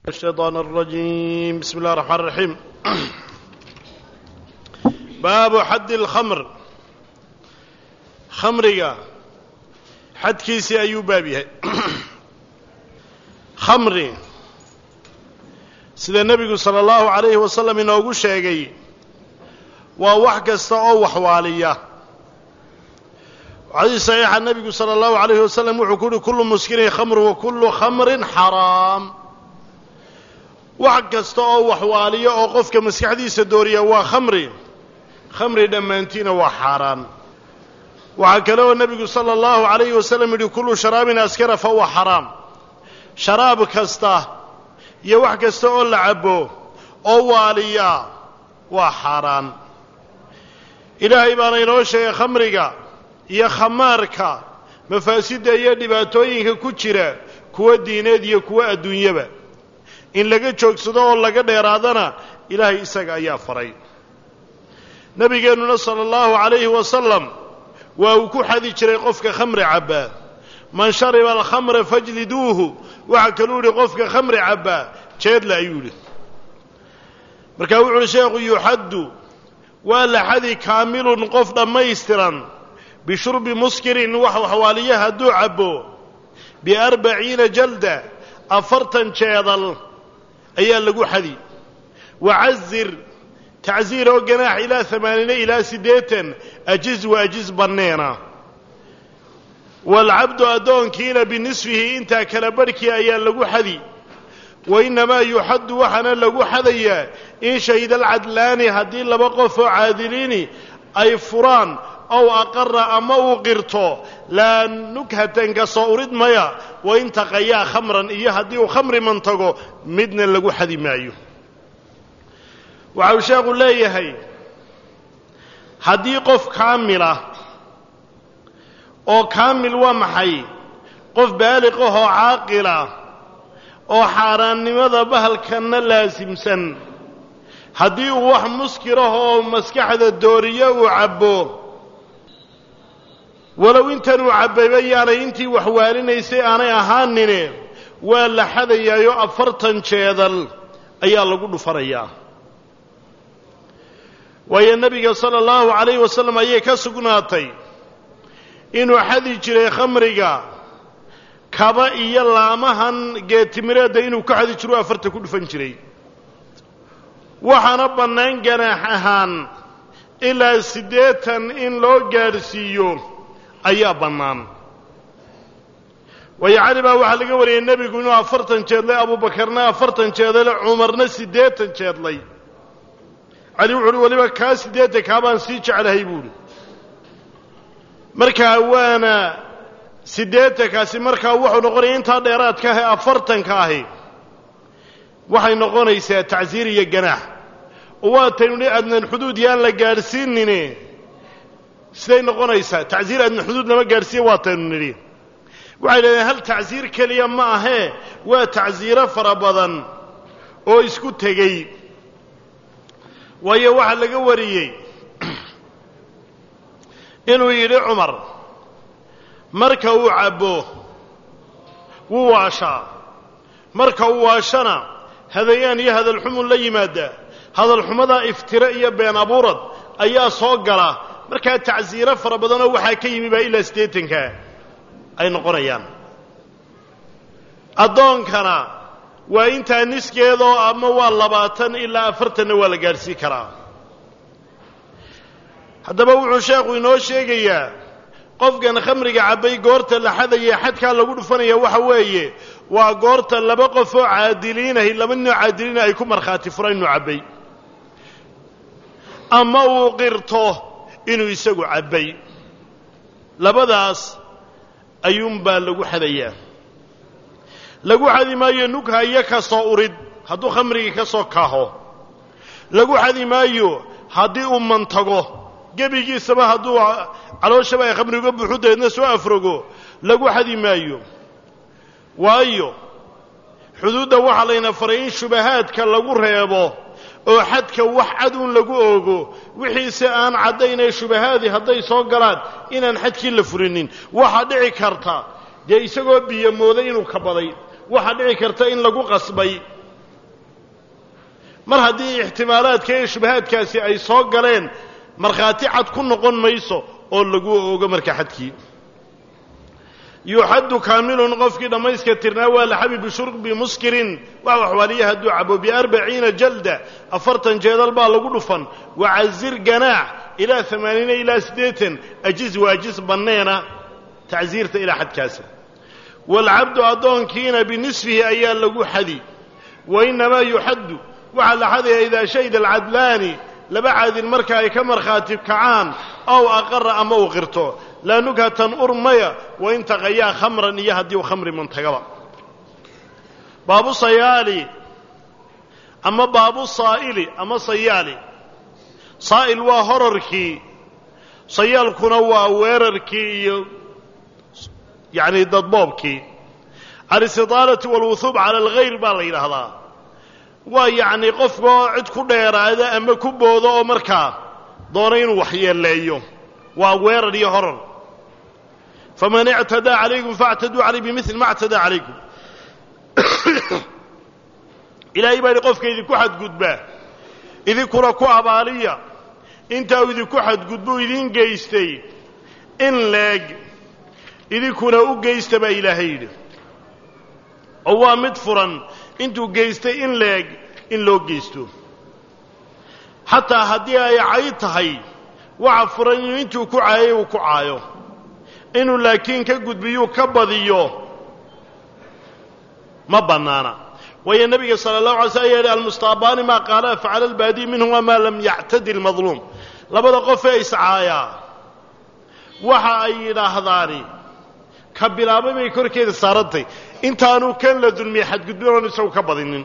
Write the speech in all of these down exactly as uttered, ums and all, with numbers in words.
الشيطان الرجيم بسم الله الرحمن الرحيم باب حد الخمر خمرية حد كيسي أيو بابها خمري سيدة النبي صلى الله عليه وسلم إنه شيء ووحك استعوا وحواليه حديث صحيح النبي صلى الله عليه وسلم وحكول كل مسكر خمر وكل خمر حرام wax kasta oo waxwaaliyo oo qofka maskaxdiisa dooriya waa khamri khamri dhamaantiina waa xaraan waxa kale oo nabigu sallallahu alayhi wasallam yiri kullu sharabin askara fa huwa haram sharaab kasta iyo wax kasta oo la cabo oo waaliya waa xaraan ilaahay baa inoo sheegay khamriga iyo khamaarka mafaasida iyo dhibaatooyinka ku jira kuwa diineed iyo kuwa adduunyaba in laga joogsado oo laga dheeraadana ilaahay isaga ayaa faray nabigeenu sallallahu alayhi wasallam waa uu ku xadi jiray qofka khamri caba man shariba al-khamra fajliduhu waxa kaluu qofka khamri caba jeedla ayuu marka wuxuu sheekhu yuhaddu wala hadi kaamilun qof dhamaystiran bi shurbi muskirin wa hawaliyaha du'abo bi arbaciina jalda afartan jeedal ayaa lagu xadi wa'azir ta'zir oo ganaax ila ثمانين ila sideetan ajiz wa ajiz banneena wal 'abdu adoonkiina binisfihi inta kala barkii ayaa lagu xadi wa inma yuhaddu waxana lagu xadaya in shahid al 'adlani hadii laba qof oo caadilini ay furaan aw aqarra ama uu qirto la nukhatan ka sawrid maya wa inta qaya khamran iyo hadii uu khamri mantago midna lagu xadi maayo waxa sheegu leeyahay hadii qof kaamila oo kaamil waa maxay qof baaliq oo caaqila oo xaaraannimada bahalkana laasimsan hadii uu wax muskir oo maskaxda dooriyo uu cabo walaw intanu cabaybayana intii wax waarinaysay aanay ahaanine waa la xadayaayo afartan jeedal ayaa lagu dhufarayaa waayo nabiga sallallahu alayhi wasallam ayay ka sugnaatay inuu xadi jiray khamriga kaba iyo laamahan geetimireeda inuu ka xadi jiro afartan ku dhufan jiray waxana banaan ganaax ahaan ilaa sideetan in loo gaarsiiyo ayaa banaan ويعني ما waxa laga wariyay nabigu inuu afartan jeedlay Abu Bakarna afartan jeedlay Umarna sideetan jeedlay Ali wuxuu waliba ka sideetan ka baan si jecelahay buuri marka waana sideetan kaasi marka wuxuu noqonay inta dheeraad ka ah afartan ka ah waxay noqonaysaa ta'ziir iyo ganaax oo taynuni adnan xuduud yaan la gaarsiinine siday noqonaysaa ta'ziir adnan xuduud lama gaarsiin waa taynuni waxay leedahay hal ta'ziir kaliya ma aha waa ta'ziira farabadan oo isku tagay waayo waxa laga wariyay inuu yiri Umar marka uu cabo wuu waasha marka uu waashana hadayaan iyo hadal xumun la yimaada hadal xumada iftira iyo been abuurad ayaa soo gala marka ta'ziira farabadan oo waxa ka yimi ba ila sideetan ka ay noqonayaan adoonkana waa inta niskeedo ama waa labaatan ilaa afartan waa la gaarsi karaa hadaba wuxuu sheekhu inoo sheegayaa qofkan khamriga cabay goorta la xadaya xadka lagu dhufanaya waxa weeye waa goorta laba qof oo caadiliin ah laba nooc caadiliin ay ku marxaati furaan inuu cabay ama uu qirto inuu isagu cabay labadaas ayuun baa lagu xadayaa lagu xadi maayo nugha iyo ka soo urid hadduu khamriga ka soo kaaho lagu xadi maayo haddii uu mantago gebigiisaba hadduu calooshaba ay khamriga buuxdeedna soo afrogo lagu xadi maayo waayo xuduudda waxa layna faray in shubahaadka lagu reebo oo xadka wax cad uun lagu oogo wixiise aan cadaynay shubahaadii hadday soo galaan inaan xadkii la furinin waxa dhici karta dee isagoo biyo mooday inuu ka baday waxa dhici karta in lagu qasbay mar haddii ixtimaalaadka iyo shubahaadkaasi ay soo galeen markhaati cad ku noqon mayso oo lagu oogo marka xadkii yuxaddu kaamilun qofkii dhammayska tirnaa waa la xabi bishurbi muskirin wax waxwaaliya hadduu cabo biarbaciina jalda afartan jeedal baa lagu dhufan wacazir ganaax ilaa amaaniina ilaa siddeetan ajiz waajiz banneena tacsiirta ilaa xadkaasa waalcabdu addoonkiina binisfihi ayaa lagu xadi wainnamaa yuxaddu waxaa la xadaya idaa shahida alcadlaani laba caadil marka ay ka markhaati kacaan ow aqara ama uu qirto laa nughatan urmaya wain taqayaa khamran iyo haddii uu khamri mantagaba baabu sayaali ama baabu saa'ili ama sayaali saa'il waa horarkii sayaalkuna waa weerarkii iyo yacni dadboobkii alistidaalati waalwuhuub cala alghayr baa la yidhaahdaa waa yacni qofkoo cid ku dheeraada ama ku boodo oo markaa doona inuu waxyeeleeyo waa weerar iyo horar faman ictadaa calaykum faactaduu calayh bimili ma ictadaa calaykum ilaahay baa idhi qofka idinku xadgudbaa idinkuna ku abaaliya intaa uu idinku xadgudbuu idin geystay in leeg idinkuna u geysta baa ilaahay yidhi oo waa mid furan intuu geystay in leeg in loo geysto xataa haddii ay cay tahay waxa furan inuu intuu ku caayay uu ku caayo inuu laakiin ka gudbiyuu ka badiyo ma bannaana waayo nebiga sala allahu alay slm ayaa yidhi almustaabaani maa qaala facala albaadi'i minhuma maa lam yactadi almadluum labada qofee iscaayaa waxa ay yidhaahdaani ka bilaabay bay korkeeda saarantay intaanu kan la dulmiyey xadgudbin oon isagu ka badinin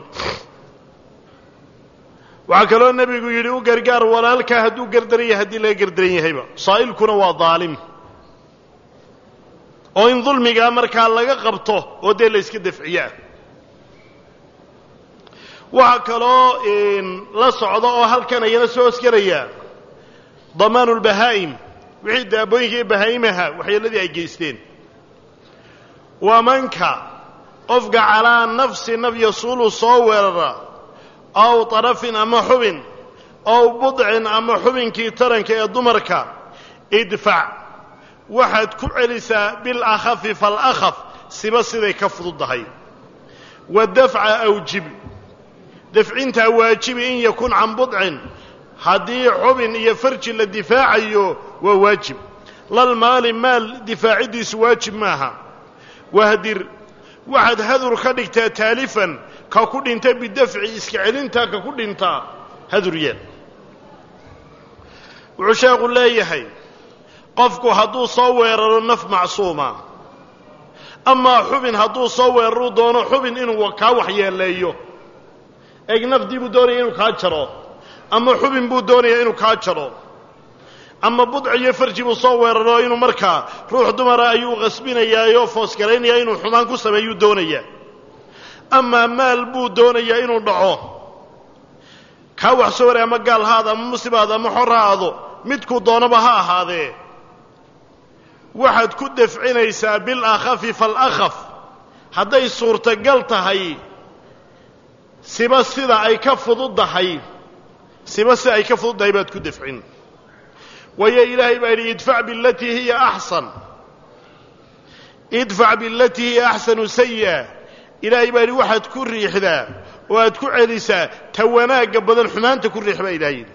waxaa kaloo nebigu yidhi u gargaar walaalkaa hadduu gardaran yahay haddii laga gardaran yahayba saa'ilkuna waa daalim oo in dulmigaa markaa laga qabto oo dee la yska dafciyaa waxaa kaloo la socda oo halkan ayana soo hosgelaya damaanu lbahaa'im wixii daabooyinka iyo bahaa'imaha waxyeelladii ay geysteen waa manka qofka calaa nafsi naf yasuulu soo weerara aw tarafin ama xubin aw budcin ama xubinkii taranka ee dumarka idfac waxaad ku celisaa bilakhafi faalakhaf siba siday ka fududdahay wa dafca awjib dafcintaa waajibi in yakun can budcin haddii xubin iyo farji la difaacayo waa waajib lalmaali maal difaaciddiisu waajib maaha wahdir waxaad hadur ka dhigtaa taalifan ka ku dhinta bidafci iska celintaa ka ku dhintaa hadur yeel wuxuu sheekhu leeyahay qofku hadduu soo weeraro naf macsuuma amaa xubin hadduu soo weeraruu doono xubin inuu kaa waxyeeleeyo eeg nafdii buu doonaya inuu kaa jaro ama xubin buu doonaya inuu kaa jaro ama budci iyo farji buu soo weeraro inuu markaa ruux dumara ayuu qasbinayaayoo foosgaraynayaa inuu xumaan ku sameeyuu doonayaa amaa maal buu doonayaa inuu dhaco kaa wax soo waray ama gaal haada ama musibaada ama xor ha aado midkuu doonaba ha ahaadee waxaad ku dafcinaysaa bilakhafi faalakhaf hadday suurtagal tahay siba sida ay ka fududdahay siba sida ay ka fududdahay baad ku dafcin waayo ilaahay baa yidhi idfac bilatii hiya axsan idfac bilatii hiya axsanu sayi'a ilaahay baa yidhi waxaad ku riixdaa oo aad ku celisaa ta wanaagga badan xumaanta ku riix baa ilaahay yidhi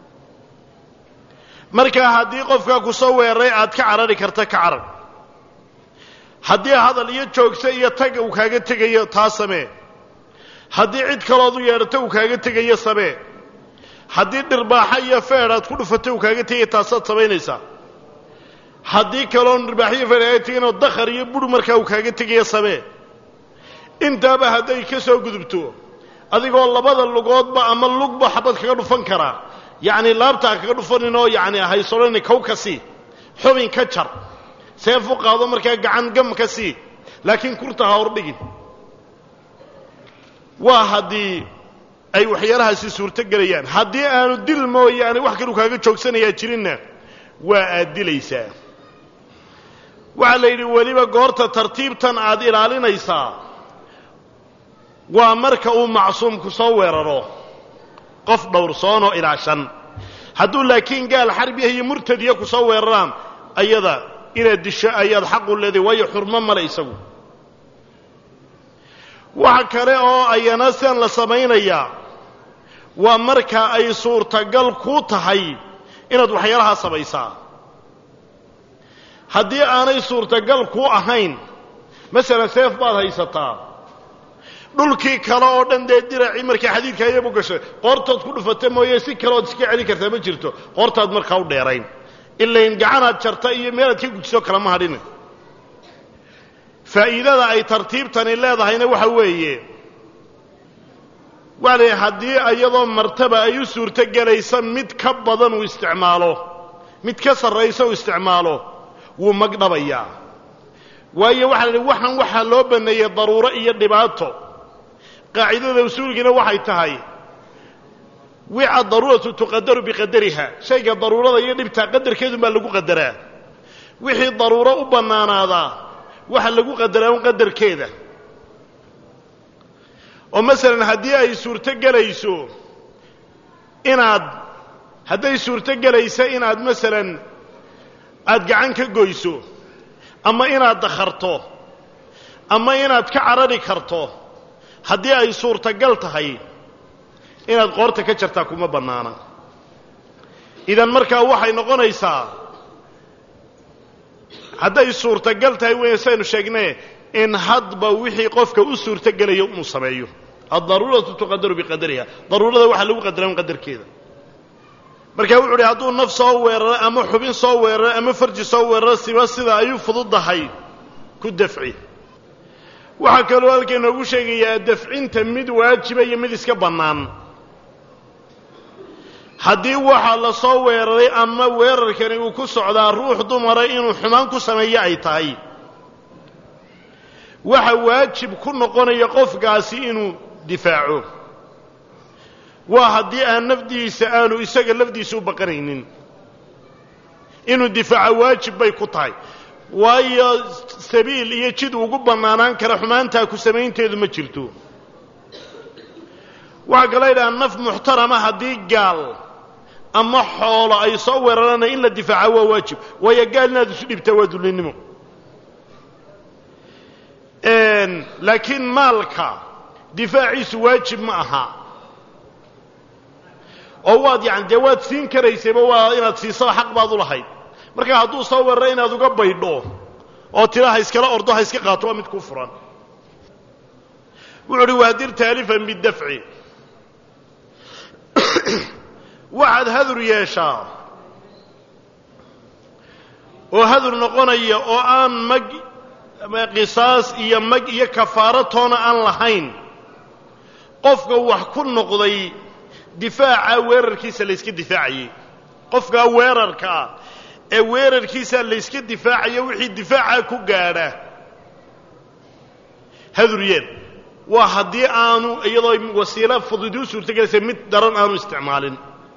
markaa haddii qofkaa ku soo weeraray aad ka carari karta ka carar haddii hadal iyo joogsa iyo tag uu kaaga tegayo taa samee haddii cid kalood u yeedhato uu kaaga tegayo samee haddii dhirbaaxa iyo feedh aad ku dhufato uu kaaga tegaya taasaad samaynaysaa haddii kaloon dhirbaaxa iyo feedh kaaga tegaynoo dakhar iyo bur markaa uu kaaga tegaya samee intaaba hadday ka soo gudubto adigoo labada lugoodba ama lugba xabad kaga dhufan karaa yacni laabtaa kaga dhufaninoo yacni haysolani kow ka sii xubin ka jar seef u qaado markaa gacan gam ka sii laakiin kurta ha hordhigin waa haddii ay waxyaalahaasi suurto gelayaan haddii aanu dil mooyaane wax kalu kaaga joogsanayaa jirinna waa aad dilaysaa waxaa la yidhi weliba goorta tartiibtan aad ilaalinaysaa waa marka uu macsuumku soo weeraro qof dhowrsoon oo ilaashan hadduu laakiin gaal xarbi iyo murtadiya ku soo weeraraan ayada inaad disho ayaad xaq u leedahay waayo xurmo male isagu waxa kale oo ayana sidan la samaynayaa waa marka ay suurtagal ku tahay inaad waxyaalaha samaysaa haddii aanay suurtagal ku ahayn masalan seef baad haysataa dhulkii kale oo dhan dee diracii markii xadiidka ayabu gashay qoortood ku dhufata mooye si kale ood iska celin kartaa ma jirto qoortaad markaa u dheerayn ilayn gacanaad jarta iyo meelaad ka gujiso kalama hadhina faa'iidada ay tartiibtani leedahayna waxa weeye waa la haddii iyadoo martaba ay u suurto gelaysa mid ka badan uu isticmaalo mid ka sarraysa uu isticmaalo wuu magdhabayaa waayo waxa la waxaan waxaa loo baneeyey daruuro iyo dhibaato qaacidada usuulkiina waxay tahay wica daruuratu tuqadaru biqadariha shayga daruurada iyo dhibta qadarkeedu baa lagu qadaraa wixii daruuro u bannaanaadaa waxa lagu qadaraa un qadarkeeda oo masalan haddii ay suurto gelayso inaad hadday suurto gelaysa inaad masalan aad gacan ka goyso ama inaad dakharto ama inaad ka carari karto haddii ay suurtagal tahay inaad qoorta ka jartaa kuma bannaana idan markaa waxay noqonaysaa hadday suurtagal tahay weyn saynu sheegnay in hadba wixii qofka u suurtogelayo inuu sameeyo addaruuratu tuqadaru biqadariha daruurada waxaa lagu qadaraa in qadarkeeda markaa wuxu uhi hadduu naf soo weeraro ama xubin soo weeraro ama farji soo weeraro siba sida ay u fududahay ku dafci waxaa kaloo halka inoogu sheegayaa dafcinta mid waajiba iyo mid iska bannaan haddii waxaa la soo weeraray ama weerarkani uu ku socdaa ruux dumara inuu xumaan ku sameeyo ay tahay waxa waajib ku noqonaya qofkaasi inuu difaaco waa haddii aan nafdiisa aanu isaga lafdiisa u baqanaynin inuu difaaco waajib bay ku tahay waayo sabiil iyo jid ugu bannaanaan kara xumaantaa ku samaynteedu ma jirto waxaa kala yidhaha naf muxtarama haddii gaal ama xoolo ay soo weerarana in la difaaca waa waajib waayo gaal inaad isu dhibtaa waa dullinnimo laakiin maalka difaaciisu waajib ma aha oo waad yani dee waad siin karaysayba waa inaad siisaba xaq baad u lahayd marka hadduu soo weeraro inaad uga baydho oo tira ha iskala ordo ha iska qaato waa mid ku furan wuxu uhi waadir taalifan bidafci waxaad hadur yeeshaa oo hadur noqonaya oo aan mag qisaas iyo mag iyo kafaaro toona aan lahayn qofka wax ku noqday difaaca weerarkiisa la iska difaacayay qofka weerarka ah ee weerarkiisa la iska difaacayo wixii difaaca ku gaadha hadur yeel waa haddii aanu iyadoo wasiilo fudud u suurtagelaysa mid daran aanu isticmaalin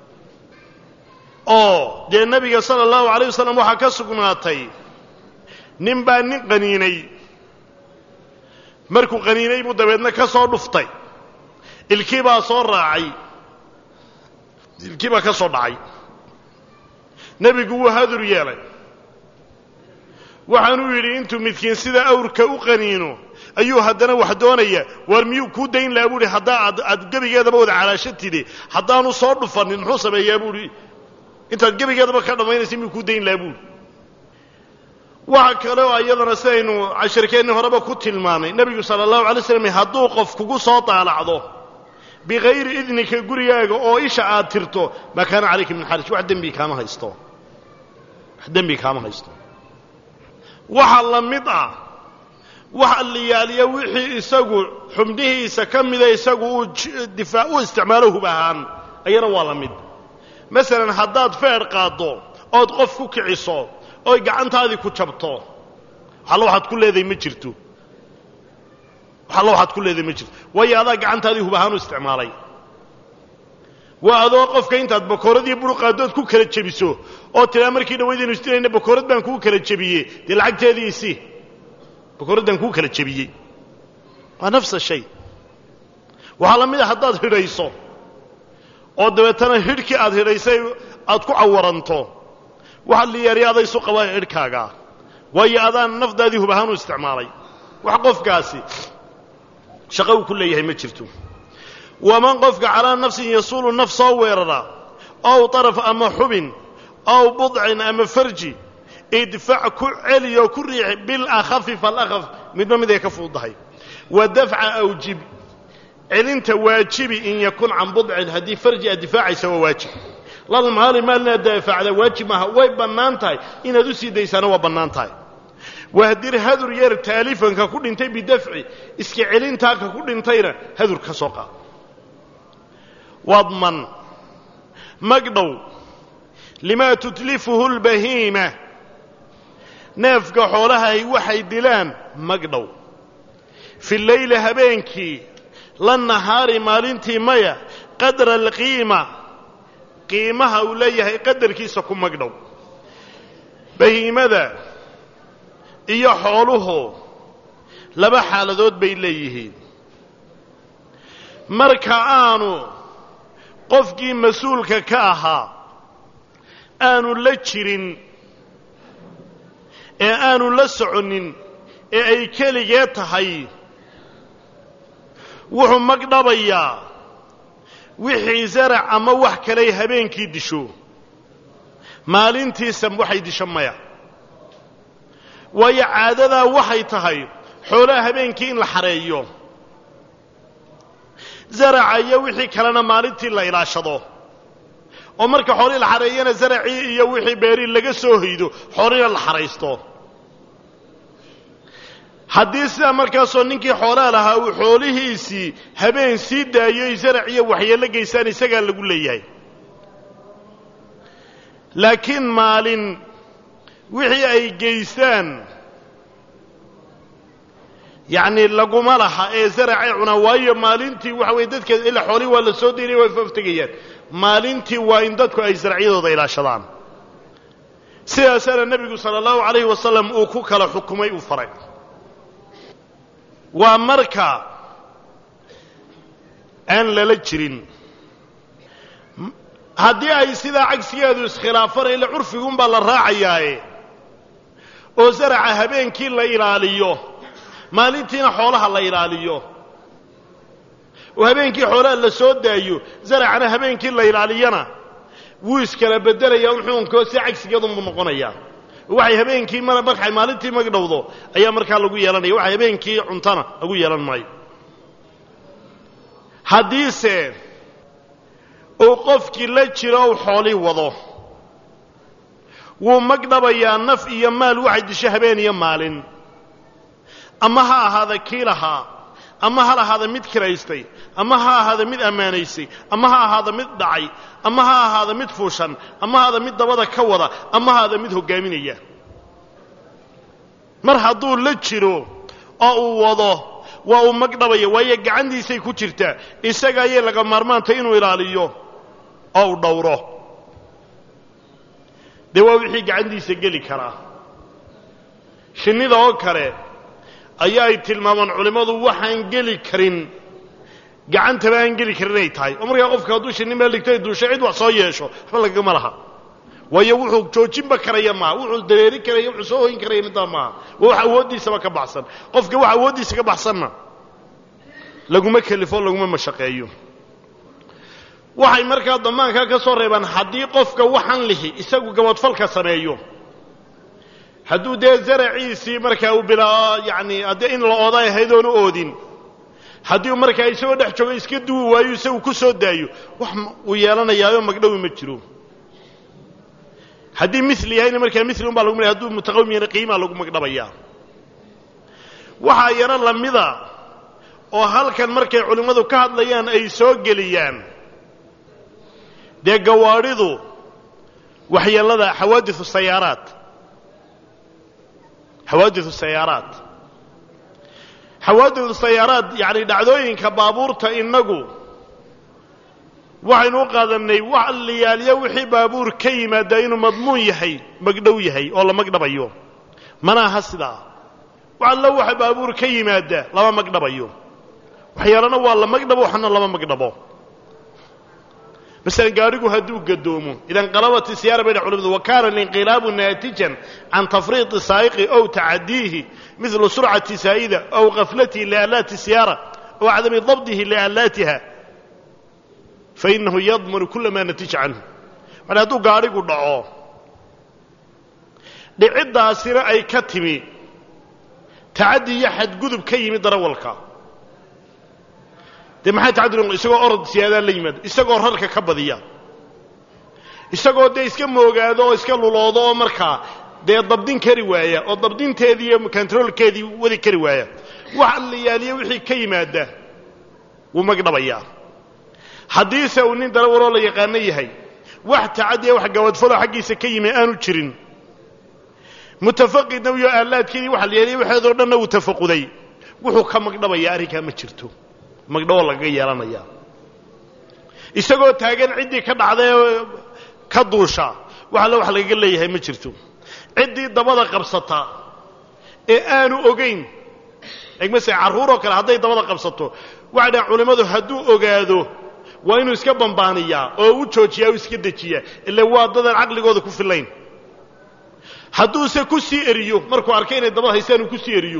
oo dee nabiga sala allahu alayh wasalam waxaa ka sugnaatay nin baa nin qaniinay markuu qaniinay buu dabeedna ka soo dhuftay ilkii baa soo raacay ilkii baa ka soo dhacay nebigu wuu hadur yeelay waxaanuu yidhi intuu midkiin sida awrka u qaniino ayuu haddana wax doonaya waar miyuu kuu dayn lahaa buuhi haddaa aad aad gebigeedaba wada calaasho tidhi haddaanu soo dhufanin muxuu sameeyaa buuhi intaad gebigeedaba ka dhammaynaysa miyuu kuu dayn lahaa buuhi waxa kale oo iyadana sidaynu cashirkeennii horeba ku tilmaanay nebigu sala allahu alay slam hadduu qof kugu soo daalacdo bikayri idnika gurigaaga oo isha aad tirto maa kaana calayka min xaraj wax dembi kaama haysto wax dembi kaama haysto waxa la mid ah waxa liyaaliya wixii isagu xubnihiisa ka mida isagu uu difaac u isticmaalo hub ahaan ayana waa la mid masalan haddaad feer qaaddo ood qof ku kiciso oy gacantaadii ku jabto waxalla waxaad ku leedahay ma jirto waxalla waxaad ku leedahay ma jirto waayo adaa gacantaadii hub ahaan u isticmaalay waa adoo qofka intaad bakooradii buruqaadood ku kala jebiso oo tiraa markii dhawaydaynu istinayna bakoorad baan kuu kala jebiyey dee lacagteedii isi bakoorad baan kuu kala jebiyey waa nafsa shay waxaa la mid a haddaad hidhayso oo dabeetana hidhkii aad hidhaysay aad ku cawaranto waxaad liyaariyaaday isu qabaa hidhkaaga waayo adaan nafdaadii hub ahaan u isticmaalay wax qofkaasi shaqo uu ku leeyahay ma jirto waman qofka calaa nafsin yasuulu naf soo weerara ow طaraf ama xubin ow budcin ama farji idfac ku celiyo ku riix bilakhafi falakaf midba mid ay ka fuudahay wadafca awjib celinta waajibi in yakun can budcin haddii farji aad difaacaysa waa waajib lal maali maalina daafacda waajib maaha way bannaan tahay inaad u sii daysaana waa bannaan tahay wahdir hadur yar taalifanka ku dhintay bidafci iska celintaaka ku dhintayna hadur ka soo qaad wadman magdhow limaa tutlifuhu lbahiima neefka xoolahay waxay dilaan magdhow fi leyli habeenkii la nahaari maalintii maya qadra alqiima qiimaha uu leeyahay qadarkiisa ku magdhow bahiimada iyo xooluhu laba xaaladood bay leeyihiin marka aanu qofkii mas-uulka ka ahaa aanu la jirin ee aanu la soconin ee ay keligee tahay wuxuu magdhabayaa wixii zarac ama wax kaley habeenkii disho maalintiisa waxay disho maya waayo caadadaa waxay tahay xoolaha habeenkii in la xareeyo zaraca iyo wixii kalena maalintii la ilaashado oo marka xoolihii la xareeyana zaracii iyo wixii beerii laga soo hoydo xoolihina la xaraysto haddii sidaa markaasoo ninkii xoolaha lahaa uu xoolihiisii habeen sii daayo zarac iyo waxyeello geystaan isagaa lagu leeyahay laakiin maalin wixii ay geystaan yacni laguma laha ee zaracay cunaa waayo maalintii waxa weye dadka ilaa xoolihii waa la soo daynaya way faftegayaan maalintii waa in dadku ay zaracyadooda ilaashadaan sidaasaana nebigu sala allahu calayhi wasalam uu ku kala xukumay uu faray waa marka aan lala jirin haddii ay sidaa cagsigeedu iskhilaafana ila curfiguunbaa la raacayaaye oo zaraca habeenkii la ilaaliyo maalintiina xoolaha la ilaaliyo oo habeenkii xoolaha la soo daayo zaracana habeenkii la ilaaliyana wuu iskala bedelayaa un xukunkoo si cagsigeedunbuu noqonayaa waxay habeenkii markay maalintii magdhowdo ayaa markaa lagu yeelanaya waxay habeenkii cuntana lagu yeelan maayo haddiise uu qofkii la jiro ou xoolii wado wuu magdhabayaa naf iyo maal waxay disho habeen iyo maalin ama ha ahaada kii lahaa ama ha ahaada mid kiraystay ama ha ahaada mid ammaanaysay ama ha ahaada mid dhacay ama ha ahaada mid fuushan ama ha ahaada mid dabada ka wada ama ha ahaada mid hoggaaminaya mar hadduu la jiro oo uu wado waa uu magdhabaya waayo gacantiisay ku jirtaa isaga ayay laga maarmaantay inuu ilaaliyo oo uu dhowro dee waa wixii gacantiisa geli karaa shinnida oo kale ayaa ay tilmaamaan culimmadu waxaan geli karin gacantaba aan geli karin ay tahay oo markaa qofka hadduu shinni meel dhigto ay duusho cid wax soo yeesho waxba lagama laha waayo wuxuu joojinba karaya maaha wuxuu dareeri karaya wuxuu soo hoyin karaya middaa maaha waa wax awooddiisaba ka baxsan qofka wax awooddiisa ka baxsanna laguma kelifo laguma mashaqeeyo waxay markaa damaankaa ka soo reebaan haddii qofka waxaan lihi isagu gabadfalka sameeyo hadduu dee zaraciisii markaa uu bilaa yacni haddii in la ooday ahayd oonu oodin haddii uu markaa isagoo dhex joogo iska duwi waayo isagu ku soo daayo wax uu yeelanayaayoo magdhowi ma jiro haddii mili yahayna markaa mili unbaa lagu malaya hadduu mutaqawim yahayna qiimaa lagu magdhabayaa waxaa yaro lamida oo halkan markay culimmadu ka hadlayaan ay soo geliyaan dee gawaadhidu waxyeellada xawaadiثu sayaaraat xawaadiثu sayaaraat xawaadiثu sayaaraat yacni dhacdooyinka baabuurta innagu waxaynu u qaadannay wax liyaaliya wixii baabuur ka yimaadaa inuu madmuun yahay magdhow yahay oo la magdhabayo mana aha sidaa wax allo waxa baabuur ka yimaada lama magdhabayo waxyaalana waa la magdhabo waxna lama magdhabo مثلا قارقوا هدو قدوموا إذا انقلبت السيارة بين علماء وكان الانقلاب ناتجا عن تفريط السائق أو تعديه مثل سرعة سائدة أو غفلته لآلات السيارة أو عدم ضبطه لآلاتها فإنه يضمن كل ما نتج عنه وأنا هدو قارقوا دعوه لعدة سيرة أي كتمي تعدي يحد قذب كيمي دروالك dee maxay tacadurun isagoo orod siyaadaan la yimaado isagoo rarka ka badiya isagoo dee iska moogaado oo iska luloodo oo markaa dee dabdin kari waaya oo dabdinteedii iyo controlkeedii wadi kari waaya wax la yaaliyo wixii ka yimaada wuu magdhabayaa haddiise uu nin darawaloo la yaqaano yahay wax tacadiya wax gawadfalo xaggiisa ka yimi aanu jirin mutafaqidna iyo aalaadkeedii wax la yaaliyo waxeedoo dhanna uu tafaquday wuxuu ka magdhabayaa arrinkaa ma jirto magdhawo laga yeelanaya isagoo taagan cidii ka dhacday ka duusha waxa la wax laga leeyahay ma jirto cidii dabada qabsata ee aanu ogeyn egmase caruuro kale haday dabada qabsato waxa culimadu haduu ogaado waa inuu iska bambaaniyaa oo uu joojiyaa oo iska dejiyaa ilaa waa dad aqligooda ku filayn haduu se ku sii eriyo markuu arkay inay dabada haystaan uu ku sii eriyo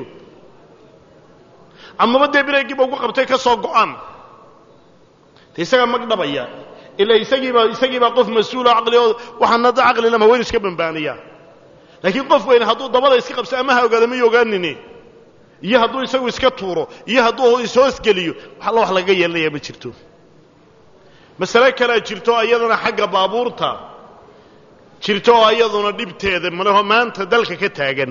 ama badee bireegiiba ugu qabtay ka soo go'an isaga magdhabaya ilaa isagiiba isagiiba qof mas'uul aqli oo waxana da aqli lama weyn iska bambaaniya laakiin qof weyn haduu dabada iska qabsay ama ha ogaado ma yogaanine iyo haduu isagu iska tuuro iyo haduu isoo isgeliyo waxa la wax laga yeelaya ma jirto mas'ala kale jirto ayadana xagga baabuurta jirto ayaduna dhibteeda malaha maanta dalka ka taagan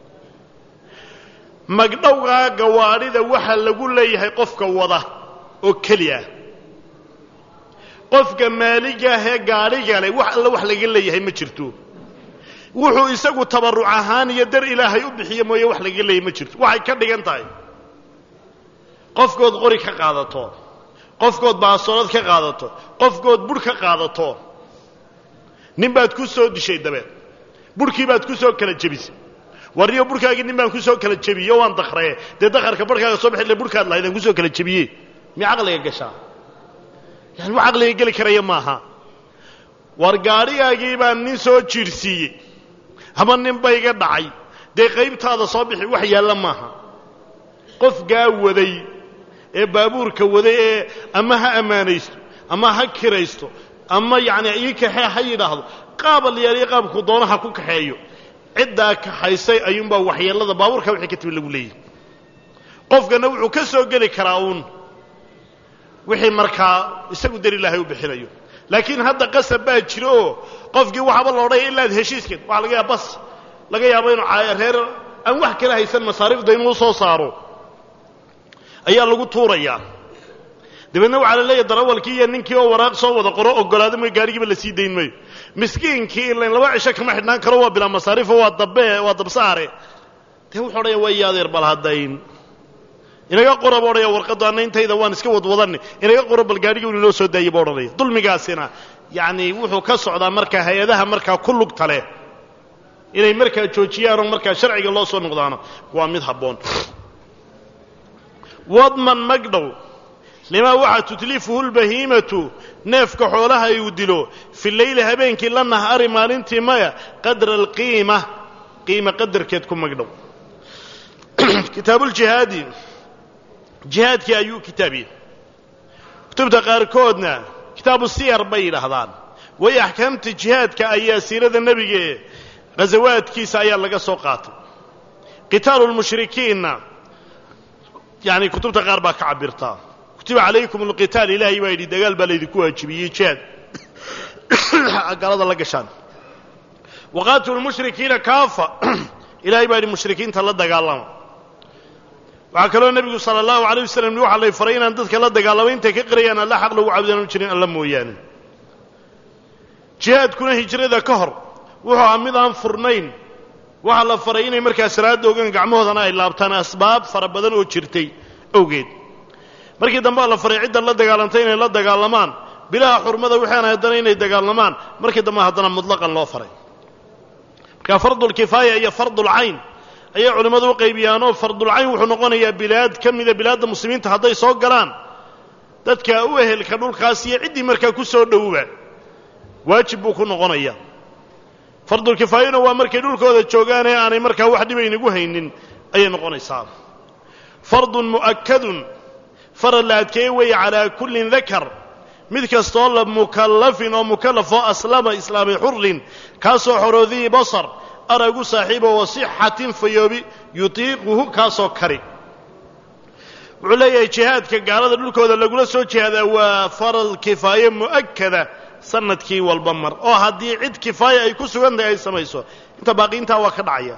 magdhowga gawaarida waxa lagu leeyahay qofka wada oo kaliya qofka maaliga ah ee gaariga leh wax alla wax laga leeyahay ma jirto wuxuu isagu tabarruc ahaan iyo dar ilaahay u bixiyo mooye wax laga leeyahay ma jirto waxay ka dhigan tahay qofkood qori ka qaadato qofkood baasoolad ka qaadato qofkood bur ka qaadato nin baad ku soo dishay dabeed burkii baad ku soo kala jabisay wariyo burkaagi nin baan ku soo kala jabiyo waan dakhray de dakharka barkaaga soo bixilay burkaad lahayd ku soo kala jabiye mi aqliga gashaa yani wax aqliga gali karaya maaha war gaarigaagii baan nin soo jiirsiiyey ama nin bayga dhacay de qaybtaada soo bixi wax yaala maaha qof gaawaday ee baabuurka waday ee ama ha amaanaysto ama ha kiraysto ama yani ii kaxee ha yidhaahdo qaabal yaaliyo qaabku doonaha ku kaxeeyo ciddaa ka haysay ayuunbaa waxyeelada baabuurka wixii ka timi lagu leeyahay qofkana wuxuu ka soo geli karaa uun wixii markaa isagu dar ilaahay u bixinayo laakiin hadda qasab baa jiro oo qofkii waxba la odhay ilaad heshiiskeed waxa laga yaabaa bas laga yaabo inuu reer aan wax kala haysan masaariifda inuu soo saaro ayaa lagu tuurayaa dibadna waxa la leeyahay darawalkii iyo ninkii oo waraaq soo wada qoro ogolaado ma gaarigiiba la sii deyn maayo miskiinkii ilaa laba cisho kama xidhnaan karo waa bila masaariif waa dabbe waa dabsaare tii wuxuu odhaya way yaadeer bal hadayn inaga qorab odhaya warqadaana intayda waan iska wadwadan inaga qorab bal gaarigii inuu loo soo daayay buu odhanaya dulmigaasina yani wuxuu ka socdaa marka hay'adaha marka ku lug tale inay marka joojiyaan oo marka sharciga loo soo noqdaano waa mid haboon wadman magdhow lima waxa tutlifuhu albahimatu neefka xoolaha ay u dilo fi layl habeenkii la nahari maalintii maya qadra alqiima qiima qadarkeed ku magdhow kitaabul jihaadi jihaadkii ayuu kitaabiye kutubta qaarkoodna kitaabu siyar bay yidhaahdaan way axkaamta jihaadka ayaa siirada nebiga ee ghazawaadkiisa ayaa laga soo qaatay qitaalu lmushrikiinna yani kutubta qaar baa ka cabirtaa kutiba calaykum alqitaal ilaahay baa yidhi dagaal baa laydinku waajibiyey jihaad gaalada la gashaan waqaatilu lmushrikiina kaafa ilaahay baa yidhi mushrikiinta la dagaalama waxaa kaloo nebigu sala allahu alayh wasalam waxa lay faray inaan dadka la dagaalamo intay ka qirayaan alla xaq lagu caabudaanu jirin alla mooyaane jihaadkuna hijrada ka hor wuxuu ahaa mid aan furnayn waxaa la faray inay markaa salaada ogaan gacmahoodana ay laabtaan asbaab fara badan oo jirtay awgeed markii dambe la faray cidda la dagaalantay inay la dagaalamaan bilaha xurmada waxaan haddana inay dagaalamaan markii dambe haddana mutlaqan loo faray marka fardul kifaaya iyo fardul ayn ayay culimadu u qaybiyaan oo fardul ayn wuxuu noqonayaa bilaad kamida bilaadda muslimiinta hadday soo galaan dadka u ehelka dhulkaas iyo ciddii markaa ku soo dhowba waajib buu ku noqonayaa fardul kifaayana waa markay dhulkooda joogaan ee aanay markaa wax dhib aynagu haynin ayay noqonaysaa fardun mu'akkadun farad la adkeeye weeye calaa kullin dakar mid kastoo la mukallafin oo mukallaf oo aslama islaamay xurrin kaasoo xoroodii basar aragu saaxiibo wasixatin fayoobi yutiiquhu kaasoo kari wuxuu leeyahay jihaadka gaalada dhulkooda lagula soo jihaadaa waa farad kifaaye mu'akkada sanadkii walba mar oo haddii cid kifaaya ay ku sugan tahay ay samayso inta baaqiintaa waa ka dhacaya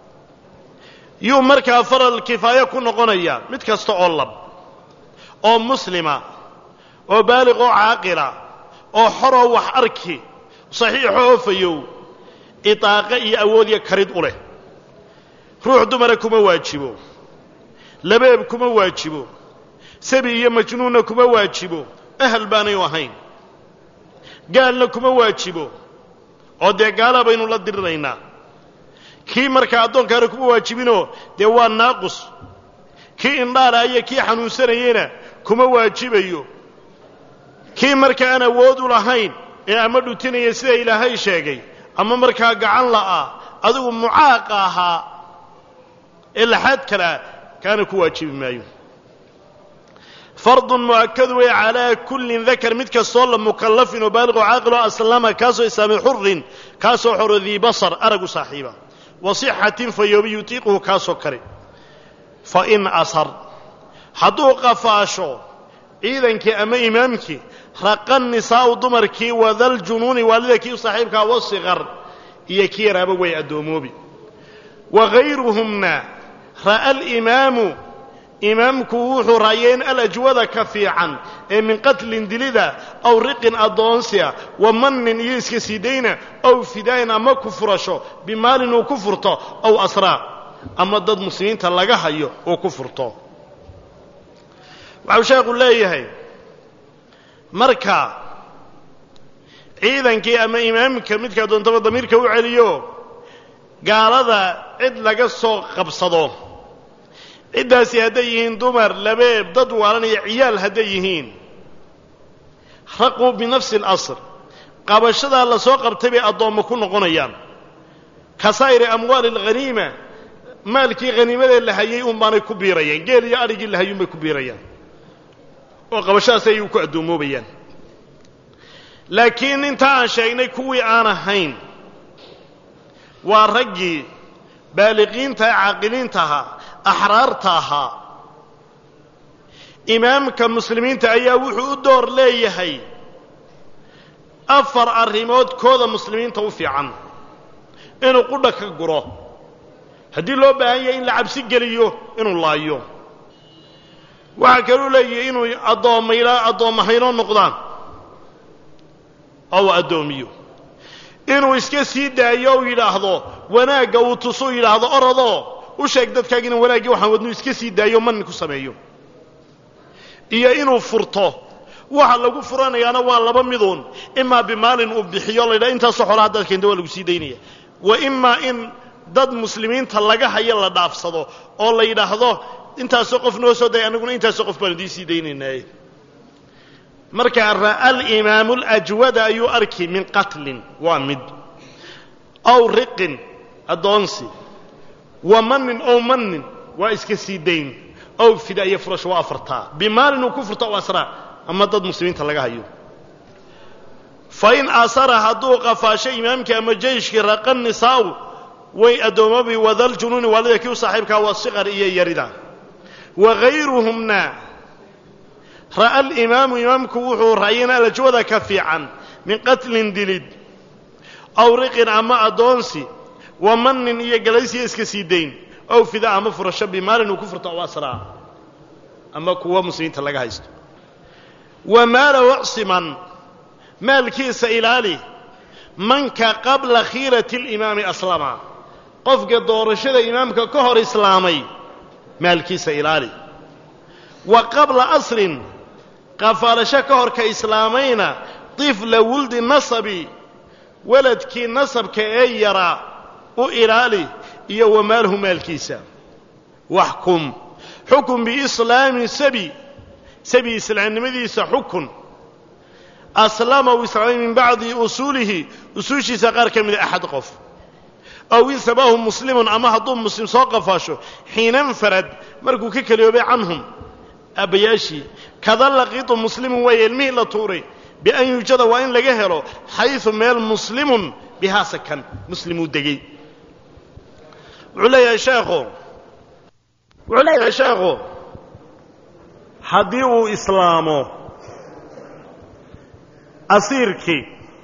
yuu markaa farad kifaaye ku noqonaya mid kasta oo lab oo muslima oo baaliq oo caaqila oo xoroo wax arki saxiixo oo fayow itaaqa iyo awood iyo karid u leh ruux dumara kuma waajibo labeeb kuma waajibo sabi iyo majnuunna kuma waajibo ahal baanay u ahayn gaalna kuma waajibo oo dee gaala baynu la diriraynaa kii markaa addoonkaana kuma waajibinoo dee waa naaqus kii indhaala iyo kii xanuunsanayeyna kuma waajibayo kii markaa aan awood u lahayn ee ama dhutinaya sida ilaahay sheegay ama markaa gacan la'aa adigu mucaaqa ahaa ee laxaad kalea kaana ku waajibi maayo fardun mu'akkad weeye calaa kullin dakar mid kastoo la mukallafin oo baaliq oo caaqil oo aslama kaasoo islaamay xurrin kaasoo xoro dii basar aragu saaxiiba wasixatin fayoobi yutiiquhu kaasoo kale fa in asar hadduu qafaasho ciidankii ama imaamkii raqa nisaa'u dumarkii wadaljunuuni waalida kii saaxiibkaa wasiqar iyo kii yaraaba way addoommoobi wagayruhumna ra'a alimaamu imaamku wuxuu raayeen alajwada ka fiican ee min qatlin dilida aw riqin addoonsiya wa mannin iyo iska siidayna aw fidaayin ama ku furasho bimaalin uu ku furto aw asraa ama dad muslimiinta laga hayo oo ku furto waxau sheekhu leeyahay marka ciidankii ama imaamka midkaa doontaba damiirka u celiyo gaalada cid laga soo qabsado ciddaasi hadday yihiin dumar labeeb dad waalan iyo ciyaal hadday yihiin raquu binafsi اlasr qabashadaa la soo qabtay bay addoommo ku noqonayaan kasaa'iri amwaali alghaniima maalkii haniimadee la hayay un baanay ku biirayaan geel iyo adhigii la hayuun bay ku biirayaan oo qabashadaas ayay ku addoommoobayaan laakiin inta aan sheegnay kuwii aan ahayn waa raggii baaliqiinta ee caaqiliinta ahaa axraarta ahaa imaamka muslimiinta ayaa wuxuu u door leeyahay afar arrimood kooda muslimiinta u fiican inuu qudha ka guro haddii loo baahan yahay in la cabsi geliyo inuu laayo waxaa kaluu leeyahay inuu addoommayla addoommahaynoo noqdaan oo addoomiyo inuu iska sii daayo u yidhaahdo wanaagga uu tusuu yidhaahdo orodoo u sheeg dadkaagina wanaaggii waxaan wadnu iska sii daayo manin ku sameeyo iyo inuu furto waxa lagu furanayaana waa laba miduun imaa bimaalin uu bixiyo la yidhaha intaasoo xoolaha haddaad keenta waa lagu sii daynaya wa imaa in dad muslimiinta laga hayo la dhaafsado oo la yidhaahdo intaasoo qof noo soo day annaguna intaasoo qof baan idiin sii daynaynaaye markaa ra'a alimaamu alajwada ayuu arki min qatlin waa mid aw riqin addoonsi wa mannin ow mannin waa iska sii dayn ow fida iyo furasho waa afartaa bimaalin uu ku furto aw asraa ama dad muslimiinta laga hayo fa in asara hadduu qafaasho imaamkii ama jeyshkii raqa nisaa'u way addoommoobi wadaljunuuni waalida kii u saaxiibkaa waa siqar iyo yarida wagayruhumna ra'a alimaamu imaamku wuxuu raayeen alajwada ka fiican min qatlin dilid aw riqin ama addoonsi wa mannin iyo galaysiya iska sii dayn ow fida ama furasho bimaalin uu ku furto aw asraa ama kuwa muslimiinta laga haysto wa maala wacsiman maalkiisa ilaali manka qabla khiirati alimaami aslama qofka doorashada imaamka ka hor islaamay maalkiisa ilaali wa qabla asrin qafaalasho ka hor ka islaamayna tifla wuldi nasabi waladkii nasabka ee yaraa u ilaali iyo wa maalahu maalkiisa waxkum xukum biislaami sabi sabi islaamnimadiisa xukun aslama uu islaamay min bacdi usuulihi usuushiisa qaar ka mid axad qof aw insabahu muslimun ama hadduu muslim soo qafaasho xiinan farad markuu ka keliyoobay canhum abayaashii kada laqiitu muslimun waa ilmihii la tuuray bian yujada waa in laga helo xayثu meel muslimun bihaa sakan muslimuu degay wuxuu leeyahay sheekhu wuxuu leeyahay sheekhu haddii uu islaamo asiirkii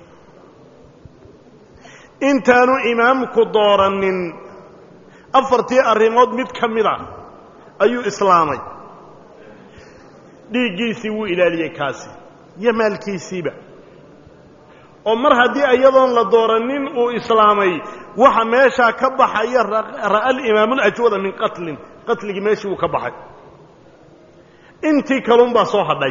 intaanu imaamku dooranin afartii arrimood mid ka mid ah ayuu islaamay dhiiggiisii wuu ilaaliyey kaasi iyo maalkiisiiba oo mar haddii iyadoon la dooranin uu islaamay waxa meeshaa ka baxaya ra'a alimaamu alajwada min qatlin qatligii meeshii wuu ka baxay intii kalunbaa soo hadhay